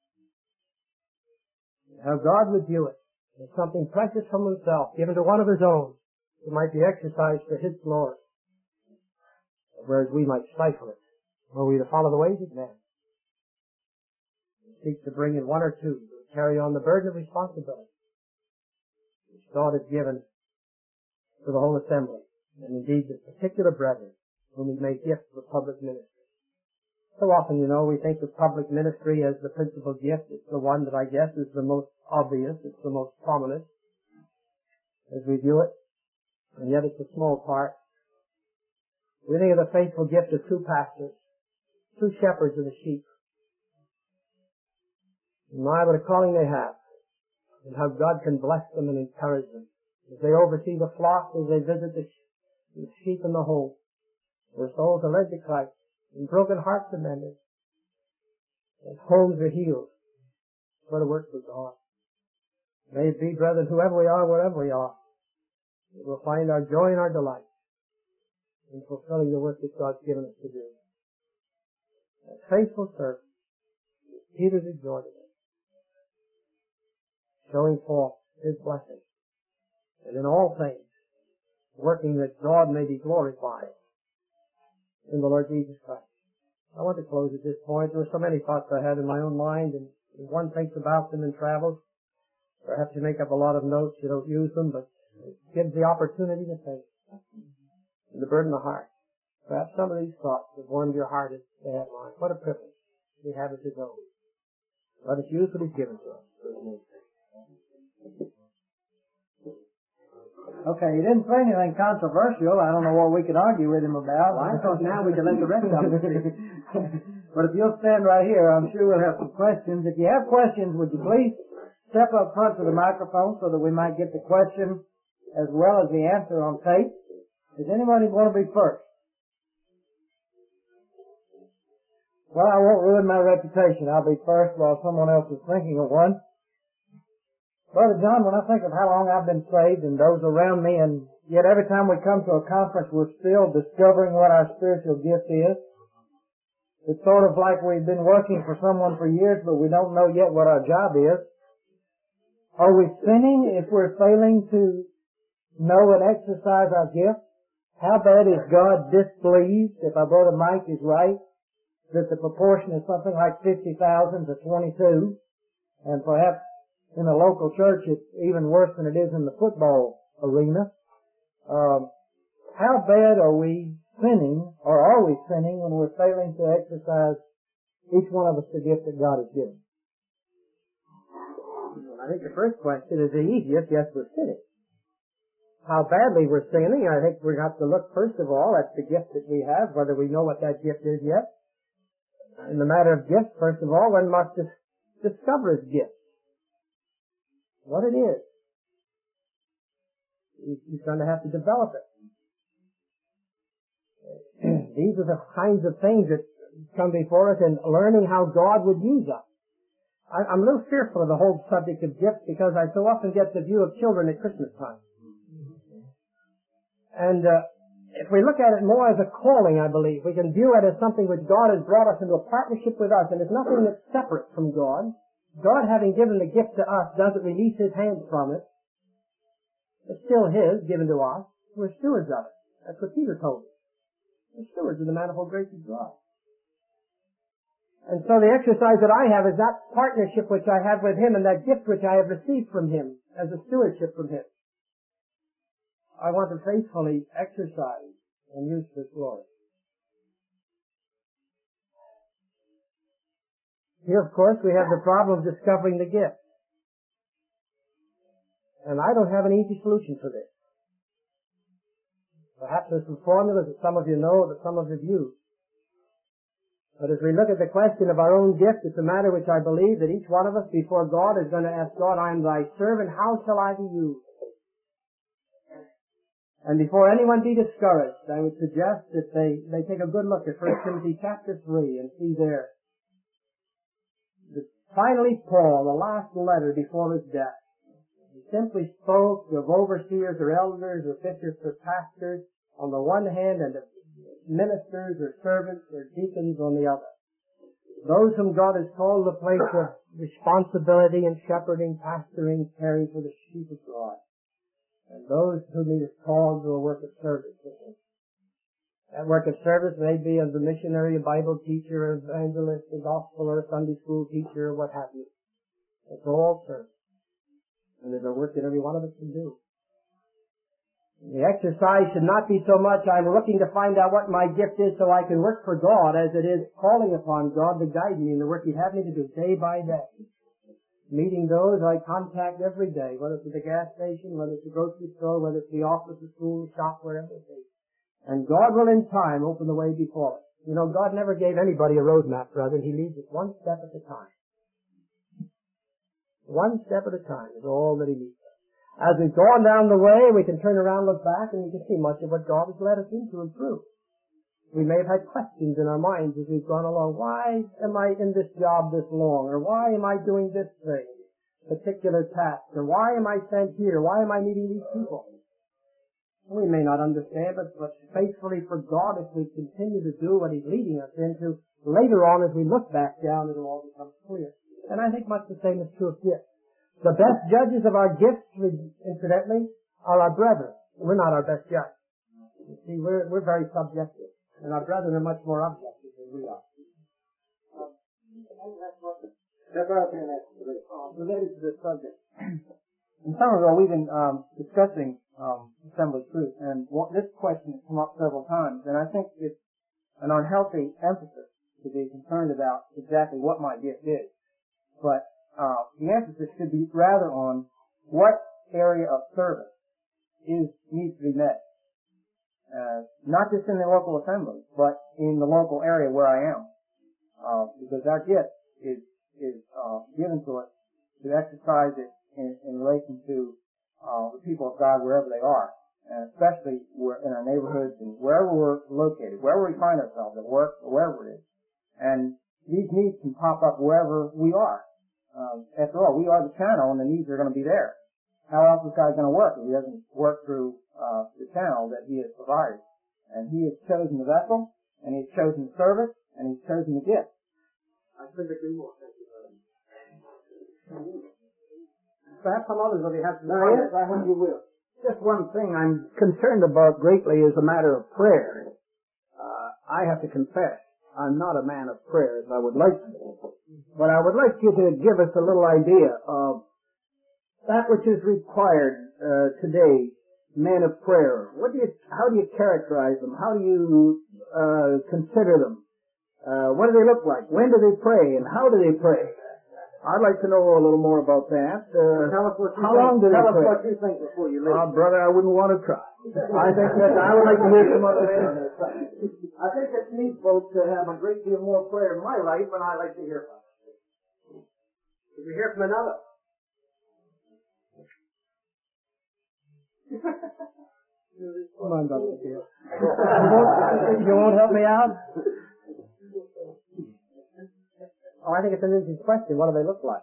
How God would view it as something precious from Himself, given to one of His own, that might be exercised for His glory. Whereas we might stifle it, or we to follow the ways of men. And seek to bring in one or two to carry on the burden of responsibility which God has given to the whole assembly, and indeed the particular brethren whom He made gifts for public ministry. So often, you know, we think of public ministry as the principal gift. It's the one that I guess is the most obvious, it's the most prominent as we view it, and yet it's a small part. We think of the faithful gift of two pastors, two shepherds of the sheep. And my, what a calling they have, and how God can bless them and encourage them as they oversee the flock, as they visit the, sh- the sheep in the hole. Their souls are led to Christ, and broken hearts are mended, and homes are healed. For the work of God. May it be, brethren, whoever we are, wherever we are, we will find our joy and our delight in fulfilling the work that God's given us to do. A faithful servant, Peter's exhorted us, showing forth His blessing, and in all things, working that God may be glorified in the Lord Jesus Christ. I want to close at this point. There were so many thoughts I had in my own mind, and one thinks about them and travels. Perhaps you make up a lot of notes, you don't use them, but it gives the opportunity to think and to burden the heart. Perhaps some of these thoughts have warmed your heart as they have mine. What a privilege we have as His own. Let us use what He's given to us for His name's sake. Okay, he didn't say anything controversial. I don't know what we could argue with him about. Well, I thought now we could let the rest of them speak. But if you'll stand right here, I'm sure we'll have some questions. If you have questions, would you please step up front to the microphone so that we might get the question as well as the answer on tape? Does anybody want to be first? Well, I won't ruin my reputation. I'll be first while someone else is thinking of one. Brother John, when I think of how long I've been saved and those around me, and yet every time we come to a conference we're still discovering what our spiritual gift is. It's sort of like we've been working for someone for years, but we don't know yet what our job is. Are we sinning if we're failing to know and exercise our gift? How bad is God displeased, if our brother Mike is right, that the proportion is something like fifty thousand to twenty-two, and perhaps in a local church it's even worse than it is in the football arena. Um, how bad are we sinning, or are we sinning when we're failing to exercise each one of us the gift that God has given? Well, I think the first question is the easiest. Yes, we're sinning. How badly we're sinning, I think we have to look first of all at the gift that we have, whether we know what that gift is yet. In the matter of gifts, first of all, one must dis- discover his gift. What it is. He's going to have to develop it. These are the kinds of things that come before us in learning how God would use us. I'm a little fearful of the whole subject of gifts because I so often get the view of children at Christmas time. And uh, if we look at it more as a calling, I believe, we can view it as something which God has brought us into a partnership with us, and it's nothing that's separate from God. God, having given the gift to us, doesn't release His hand from it. It's still His, given to us. We're stewards of it. That's what Peter told us. We're stewards of the manifold grace of God. And so the exercise that I have is that partnership which I have with Him and that gift which I have received from Him as a stewardship from Him. I want to faithfully exercise and use for His glory. Here, of course, we have the problem of discovering the gift. And I don't have an easy solution for this. Perhaps there's some formulas that some of you know, that some of you use. But as we look at the question of our own gift, it's a matter which I believe that each one of us before God is going to ask God, I am thy servant, how shall I be used? And before anyone be discouraged, I would suggest that they, they take a good look at First Timothy chapter three and see there the Finally, Paul, the last letter before his death, he simply spoke of overseers or elders or bishops or pastors on the one hand and of ministers or servants or deacons on the other. Those whom God has called to a place of responsibility in shepherding, pastoring, caring for the sheep of God. And those whom He has called to a work of service. That work of service may be as a missionary, a Bible teacher, an evangelist, a gospel or a Sunday school teacher, or what have you. It's all service. And there's a work that every one of us can do. The exercise should not be so much I'm looking to find out what my gift is so I can work for God as it is calling upon God to guide me in the work He'd have me to do day by day. Meeting those I contact every day, whether it's at the gas station, whether it's the grocery store, whether it's the office, the school, the shop, wherever it is. And God will in time open the way before us. You know, God never gave anybody a roadmap, brother. He leads us one step at a time. One step at a time is all that He leads us. As we've gone down the way, we can turn around, look back, and we can see much of what God has led us into improve. We may have had questions in our minds as we've gone along. Why am I in this job this long? Or why am I doing this thing, particular task? Or why am I sent here? Why am I meeting these people? We may not understand, but, but faithfully for God, if we continue to do what He's leading us into, later on as we look back down, it'll all become clear. And I think much the same is true of gifts. The best judges of our gifts, incidentally, are our brethren. We're not our best judge. You see, we're, we're very subjective. And our brethren are much more objective than we are. That's what I was going to ask you. Related to this subject. In some ago, we've been um, discussing um, assembly truth, and what, this question has come up several times, and I think it's an unhealthy emphasis to be concerned about exactly what my gift is. But Uh, the emphasis should be rather on what area of service is needs to be met. Uh, not just in the local assembly, but in the local area where I am. Uh, because our gift is, is, uh, given to us to exercise it in, in relation to, uh, the people of God wherever they are. And especially where, in our neighborhoods and wherever we're located, wherever we find ourselves at work or wherever it is. And these needs can pop up wherever we are. Um, after all, we are the channel, and the needs are going to be there. How else is God going to work if He doesn't work through uh, the channel that He has provided? And He has chosen the vessel, and He has chosen the service, and He's chosen the gift. I couldn't agree more. Thank you very much. Perhaps some others will be happy to no, yes, I hope you will. Just one thing I'm concerned about greatly is a matter of prayer. Uh, I have to confess, I'm not a man of prayer as I would like to be. But I would like you to give us a little idea of that which is required uh, today, men of prayer. What do you, how do you characterize them? How do you uh, consider them? Uh, what do they look like? When do they pray? And how do they pray? I'd like to know a little more about that. Uh, tell us what you how think. long do they tell pray? Tell us what you think before you leave. Oh, brother, I wouldn't want to try. I think that I would like to hear some other things. I think it's needful to have a great deal more prayer in my life, and I like to hear from it. Did you hear from another? Come on, Doctor Steele. You won't, you won't help me out? Oh, I think it's an interesting question. What do they look like?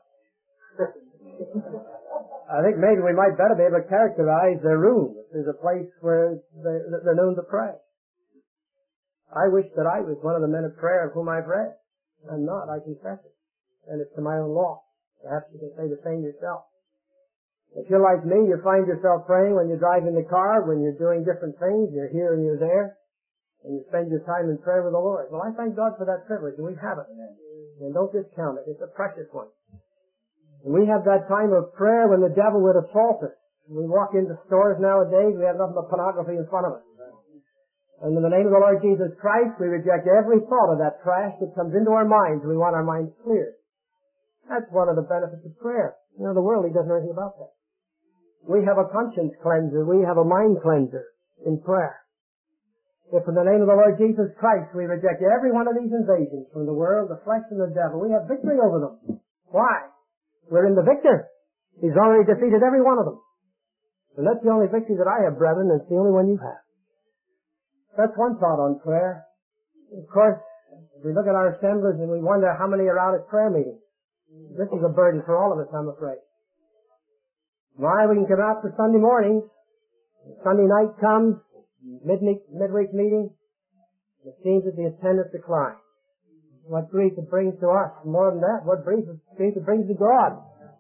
I think maybe we might better be able to characterize their room. There's a place where they're known to pray. I wish that I was one of the men of prayer of whom I've read. I'm not, I confess it. And it's to my own loss. Perhaps you can say the same yourself. If you're like me, you find yourself praying when you're driving the car, when you're doing different things, you're here and you're there, and you spend your time in prayer with the Lord. Well, I thank God for that privilege, and we have it. And don't discount it. It's a precious one. And we have that time of prayer when the devil would assault us. We walk into stores nowadays, we have nothing but pornography in front of us. And in the name of the Lord Jesus Christ, we reject every thought of that trash that comes into our minds. We want our minds cleared. That's one of the benefits of prayer. You know, the world, he doesn't know anything about that. We have a conscience cleanser. We have a mind cleanser in prayer. If in the name of the Lord Jesus Christ we reject every one of these invasions from the world, the flesh, and the devil, we have victory over them. Why? We're in the victor. He's already defeated every one of them. And that's the only victory that I have, brethren, and it's the only one you have. That's one thought on prayer. Of course, if we look at our assemblies and we wonder how many are out at prayer meetings. This is a burden for all of us, I'm afraid. Why, we can come out for Sunday mornings. Sunday night comes, midweek, midweek meeting. It seems that the attendance declines. What grief it brings to us. More than that, what grief it brings to God.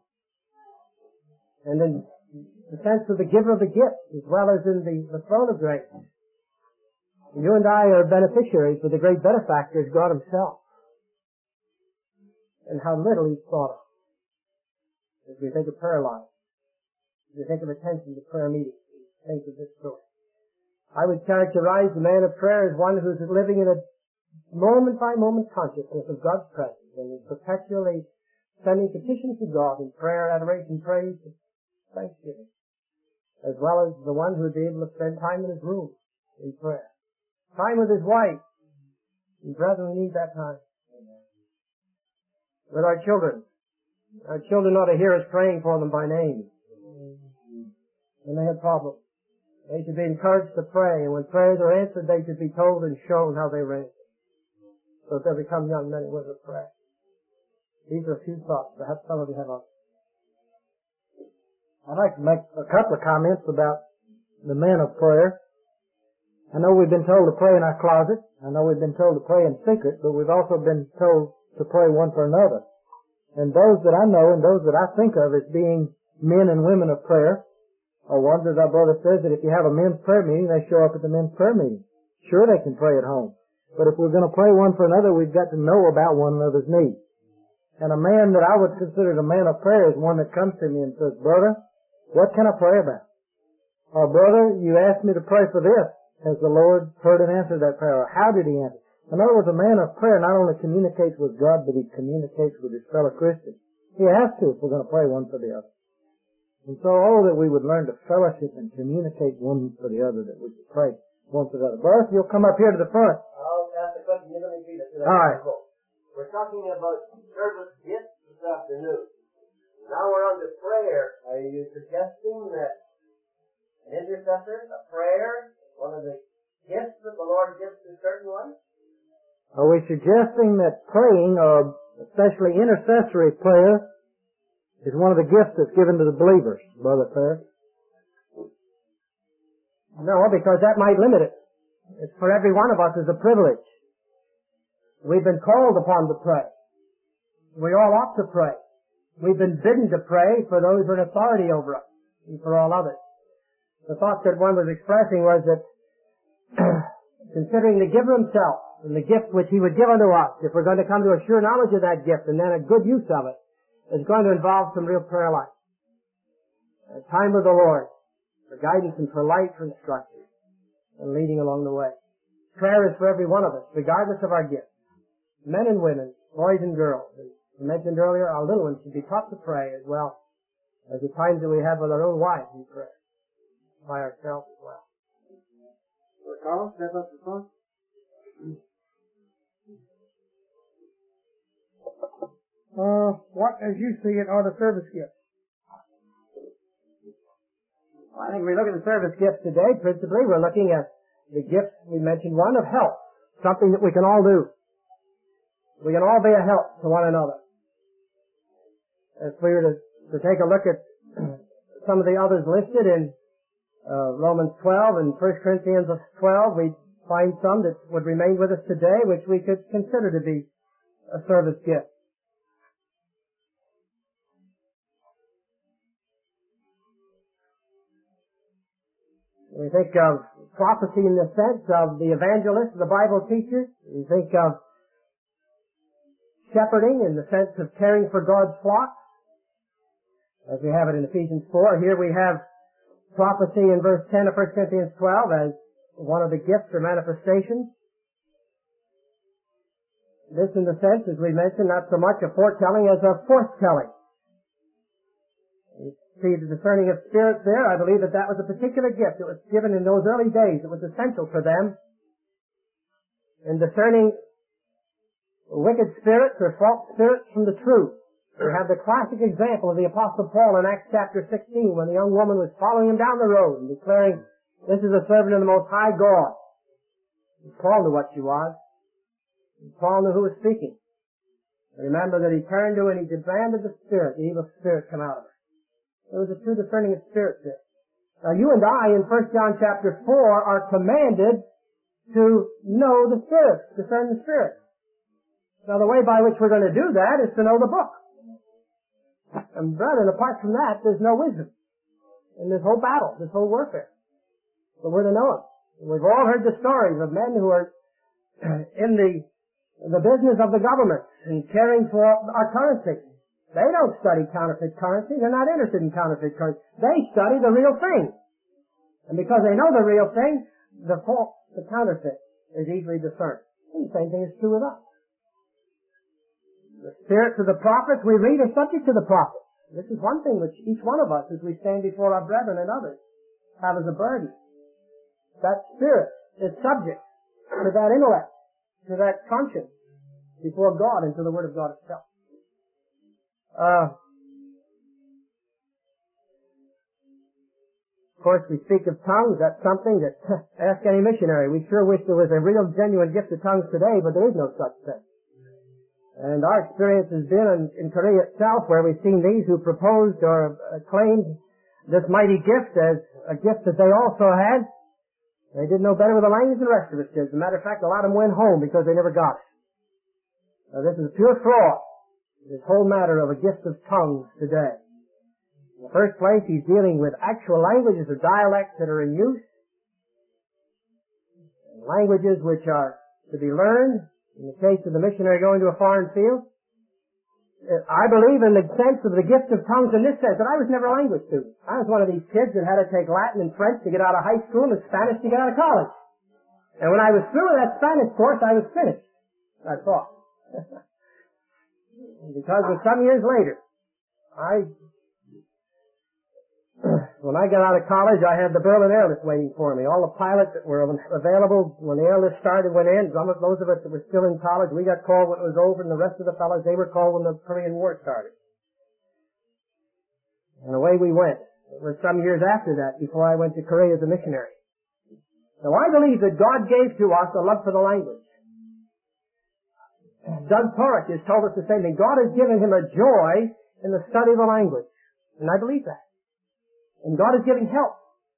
And in the sense of the giver of the gift, as well as in the, the throne of grace. You and I are beneficiaries, but the great benefactor is God Himself. And how little He's thought of. As we think of prayer life, as we think of attention to prayer meetings, think of this story. I would characterize the man of prayer as one who's living in a moment-by-moment consciousness of God's presence, and is perpetually sending petitions to God in prayer, adoration, praise, and thanksgiving, as well as the one who would be able to spend time in his room in prayer. Time with his wife. And brethren, we need that time. With our children. Our children ought to hear us praying for them by name. When they have problems. They should be encouraged to pray, and when prayers are answered, they should be told and shown how they were answered. So that they become young men and women of prayer. These are a few thoughts. Perhaps some of you have others. I'd like to make a couple of comments about the men of prayer. I know we've been told to pray in our closet. I know we've been told to pray in secret, but we've also been told to pray one for another. And those that I know and those that I think of as being men and women of prayer are ones, as our brother says, that if you have a men's prayer meeting, they show up at the men's prayer meeting. Sure, they can pray at home. But if we're going to pray one for another, we've got to know about one another's needs. And a man that I would consider a man of prayer is one that comes to me and says, brother, what can I pray about? Or brother, you asked me to pray for this. Has the Lord heard and answered that prayer? Or how did He answer? In other words, a man of prayer not only communicates with God, but he communicates with his fellow Christians. He has to if we're going to pray one for the other. And so, oh, that we would learn to fellowship and communicate one for the other, that we could pray one for the other. Brother, you'll come up here to the front. I'll ask the question. You're going to repeat it. All right. We're talking about service gifts this afternoon. Now we're on to prayer. Are you suggesting that an intercessor, a prayer, one of the gifts that the Lord gives to certain ones? Are we suggesting that praying, or especially intercessory prayer, is one of the gifts that's given to the believers, Brother Ferris? No, because that might limit it. It's for every one of us as a privilege. We've been called upon to pray. We all ought to pray. We've been bidden to pray for those who are in authority over us and for all others. The thought that one was expressing was that considering the giver himself and the gift which he would give unto us, if we're going to come to a sure knowledge of that gift and then a good use of it, is going to involve some real prayer life. A time with the Lord for guidance and for light, for instruction, and leading along the way. Prayer is for every one of us, regardless of our gifts. Men and women, boys and girls. As I mentioned earlier, our little ones should be taught to pray as well as the times that we have with our own wives in prayer, by ourselves as well. Carl, step up to the front. Uh, what, as you see it, are the service gifts? Well, I think we look at the service gifts today, principally we're looking at the gifts, we mentioned one of help, something that we can all do. We can all be a help to one another. If we were to, to take a look at some of the others listed in uh, Romans twelve and First Corinthians twelve, we find some that would remain with us today, which we could consider to be a service gift. We think of prophecy in the sense of the evangelist, the Bible teacher. We think of shepherding in the sense of caring for God's flock, as we have it in Ephesians four. Here we have prophecy in verse ten of First Corinthians twelve as one of the gifts or manifestations. This in the sense, as we mentioned, not so much of foretelling as of forthtelling. You see the discerning of spirits there. I believe that that was a particular gift that was given in those early days. It was essential for them in discerning wicked spirits or false spirits from the truth. We have the classic example of the Apostle Paul in Acts chapter sixteen when the young woman was following him down the road and declaring, "This is a servant of the Most High God." And Paul knew what she was. And Paul knew who was speaking. Remember that he turned to and he demanded the spirit, the evil spirit come out of her. There was a true discerning of spirits there. Now you and I in First John chapter four are commanded to know the spirits, discern the spirits. Now the way by which we're going to do that is to know the book. And brethren, apart from that, there's no wisdom in this whole battle, this whole warfare. But we're to know it. We've all heard the stories of men who are in the the business of the government and caring for our currency. They don't study counterfeit currency. They're not interested in counterfeit currency. They study the real thing. And because they know the real thing, the false, the counterfeit, is easily discerned. And the same thing is true with us. The spirits of the prophets we read are subject to the prophets. This is one thing which each one of us, as we stand before our brethren and others, have as a burden. That spirit is subject to that intellect, to that conscience, before God and to the Word of God itself. Uh, of course, we speak of tongues. That's something that, ask any missionary. We sure wish there was a real, genuine gift of tongues today, but there is no such thing. And our experience has been in, in Korea itself, where we've seen these who proposed or uh, claimed this mighty gift as a gift that they also had. They did no better with the language than the rest of us did. As a matter of fact, a lot of them went home because they never got it. Now, this is pure fraud, this whole matter of a gift of tongues today. In the first place, he's dealing with actual languages or dialects that are in use, languages which are to be learned. In the case of the missionary going to a foreign field, I believe in the sense of the gift of tongues in this sense, that I was never a language student. I was one of these kids that had to take Latin and French to get out of high school and Spanish to get out of college. And when I was through with that Spanish course, I was finished. I thought. Because of some years later, I, when I got out of college, I had the Berlin airlift waiting for me. All the pilots that were available when the airlift started went in. Some of those of us that were still in college, we got called when it was over, and the rest of the fellows, they were called when the Korean War started. And away we went. It was some years after that before I went to Korea as a missionary. Now I believe that God gave to us a love for the language. Doug Torrich has told us the same thing. God has given him a joy in the study of the language. And I believe that. And God is giving help.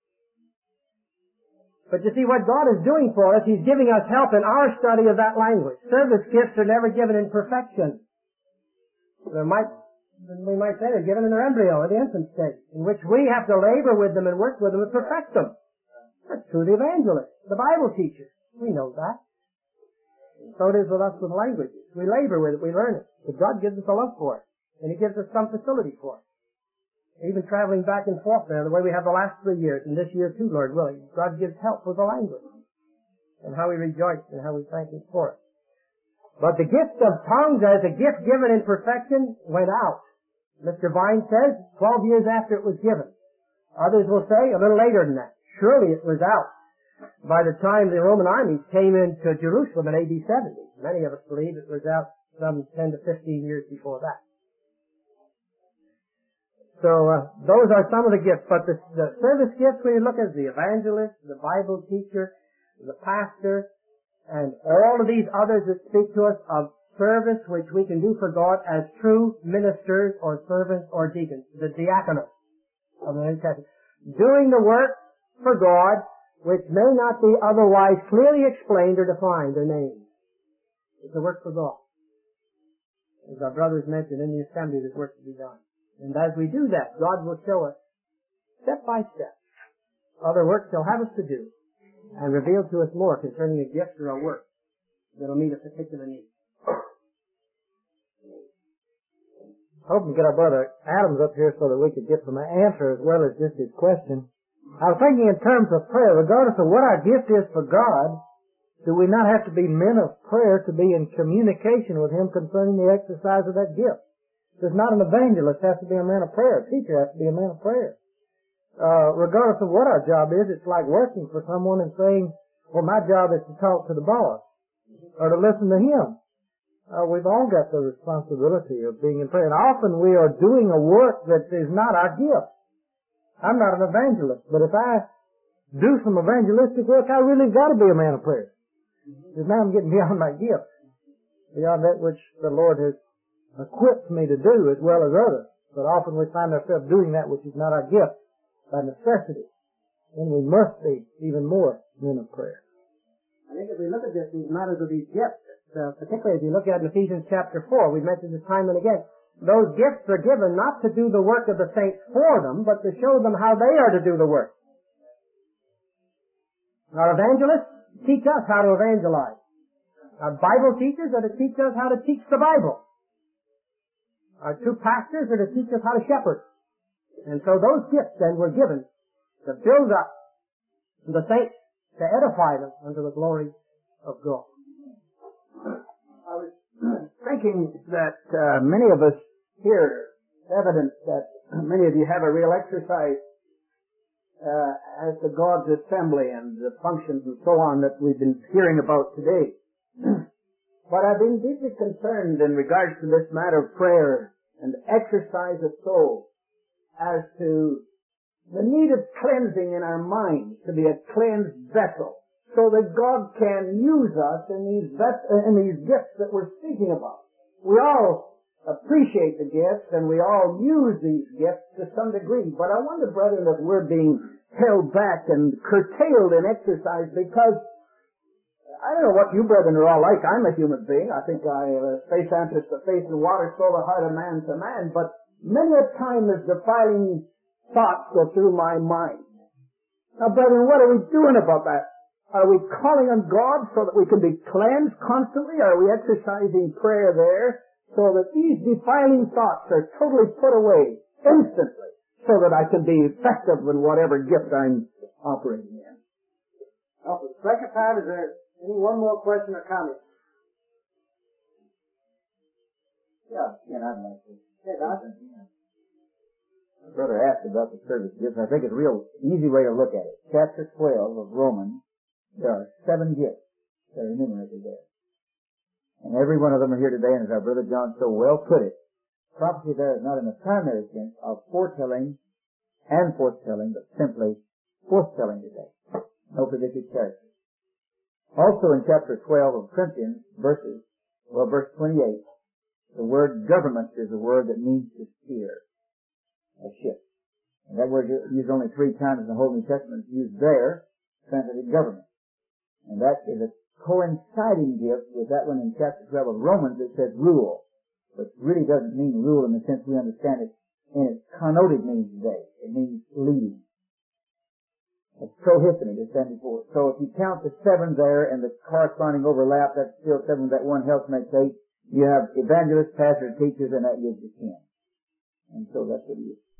But you see, what God is doing for us, He's giving us help in our study of that language. Service gifts are never given in perfection. There might, we might say they're given in their embryo, or the infant state, in which we have to labor with them and work with them and perfect them. That's true of the evangelist, the Bible teacher. We know that. So it is with us with languages. We labor with it, we learn it. But God gives us a love for it. And He gives us some facility for it. Even traveling back and forth there, the way we have the last three years, and this year too, Lord willing, God gives help with the language. And how we rejoice and how we thank Him for it. But the gift of tongues as a gift given in perfection went out. Mister Vine says, twelve years after it was given. Others will say a little later than that. Surely it was out by the time the Roman armies came into Jerusalem in A D seventy. Many of us believe it was out some ten to fifteen years before that. So uh, those are some of the gifts. But the, the service gifts we look at the evangelist, the Bible teacher, the pastor, and all of these others that speak to us of service which we can do for God as true ministers or servants or deacons, the diaconate of the New Testament, doing the work for God which may not be otherwise clearly explained or defined or named. It's a work for God. As our brothers mentioned, in the assembly there's work to be done. And as we do that, God will show us, step by step, other work He'll have us to do, and reveal to us more concerning a gift or a work that will meet a particular need. Hoping to get our brother Adams up here so that we could get some answer as well as just his question. I was thinking in terms of prayer, regardless of what our gift is for God, do we not have to be men of prayer to be in communication with Him concerning the exercise of that gift? There's not an evangelist has to be a man of prayer. A teacher has to be a man of prayer. Uh, regardless of what our job is, it's like working for someone and saying, well, my job is to talk to the boss or to listen to him. Uh, we've all got the responsibility of being in prayer. And often we are doing a work that is not our gift. I'm not an evangelist, but if I do some evangelistic work, I really got to be a man of prayer. Because now I'm getting beyond my gift, beyond that which the Lord has equips me to do as well as others. But often we find ourselves doing that which is not our gift by necessity. And we must be even more men of prayer. I think if we look at this, these matters of these gifts, uh, particularly if you look at in Ephesians chapter four, we've mentioned this time and again, those gifts are given not to do the work of the saints for them, but to show them how they are to do the work. Our evangelists teach us how to evangelize. Our Bible teachers are to teach us how to teach the Bible. Our two pastors are to teach us how to shepherd. And so those gifts then were given to build up the saints, to edify them unto the glory of God. I was thinking that uh, many of us here, evidence that many of you have a real exercise uh, as to God's assembly and the functions and so on that we've been hearing about today. But I've been deeply concerned in regards to this matter of prayer and exercise of soul as to the need of cleansing in our minds to be a cleansed vessel so that God can use us in these ves- in these gifts that we're speaking about. We all appreciate the gifts and we all use these gifts to some degree, but I wonder, brethren, if we're being held back and curtailed in exercise because I don't know what you brethren are all like. I'm a human being. I think I uh, face answers to face and water, soul, the heart of man to man, but many a time there's defiling thoughts go through my mind. Now, brethren, what are we doing about that? Are we calling on God so that we can be cleansed constantly? Are we exercising prayer there so that these defiling thoughts are totally put away instantly so that I can be effective in whatever gift I'm operating in? Now, for the sake of time, is there any one more question or comment? Yeah, yeah, I'd like to. Hey, Doc. My brother asked about the service gifts. I think it's a real easy way to look at it. Chapter twelve of Romans, there are seven gifts that are enumerated there. And every one of them are here today, and as our brother John so well put it, prophecy there is not in the primary sense of foretelling and forthtelling, but simply forthtelling today. No predicted character. Also in chapter twelve of Corinthians, verses, well, verse twenty-eight, the word government is a word that means to steer a ship. And that word is used only three times in the whole New Testament. It's used there, translated government. And that is a coinciding gift with that one in chapter twelve of Romans that says rule, which really doesn't mean rule in the sense we understand it in its connoted meaning today. It means leading. It's prohibiting, as said before. So if you count the seven there and the corresponding overlap, that's still seven, that one helps makes eight. You have evangelists, pastors, teachers, and that gives you ten. And so that's what he is.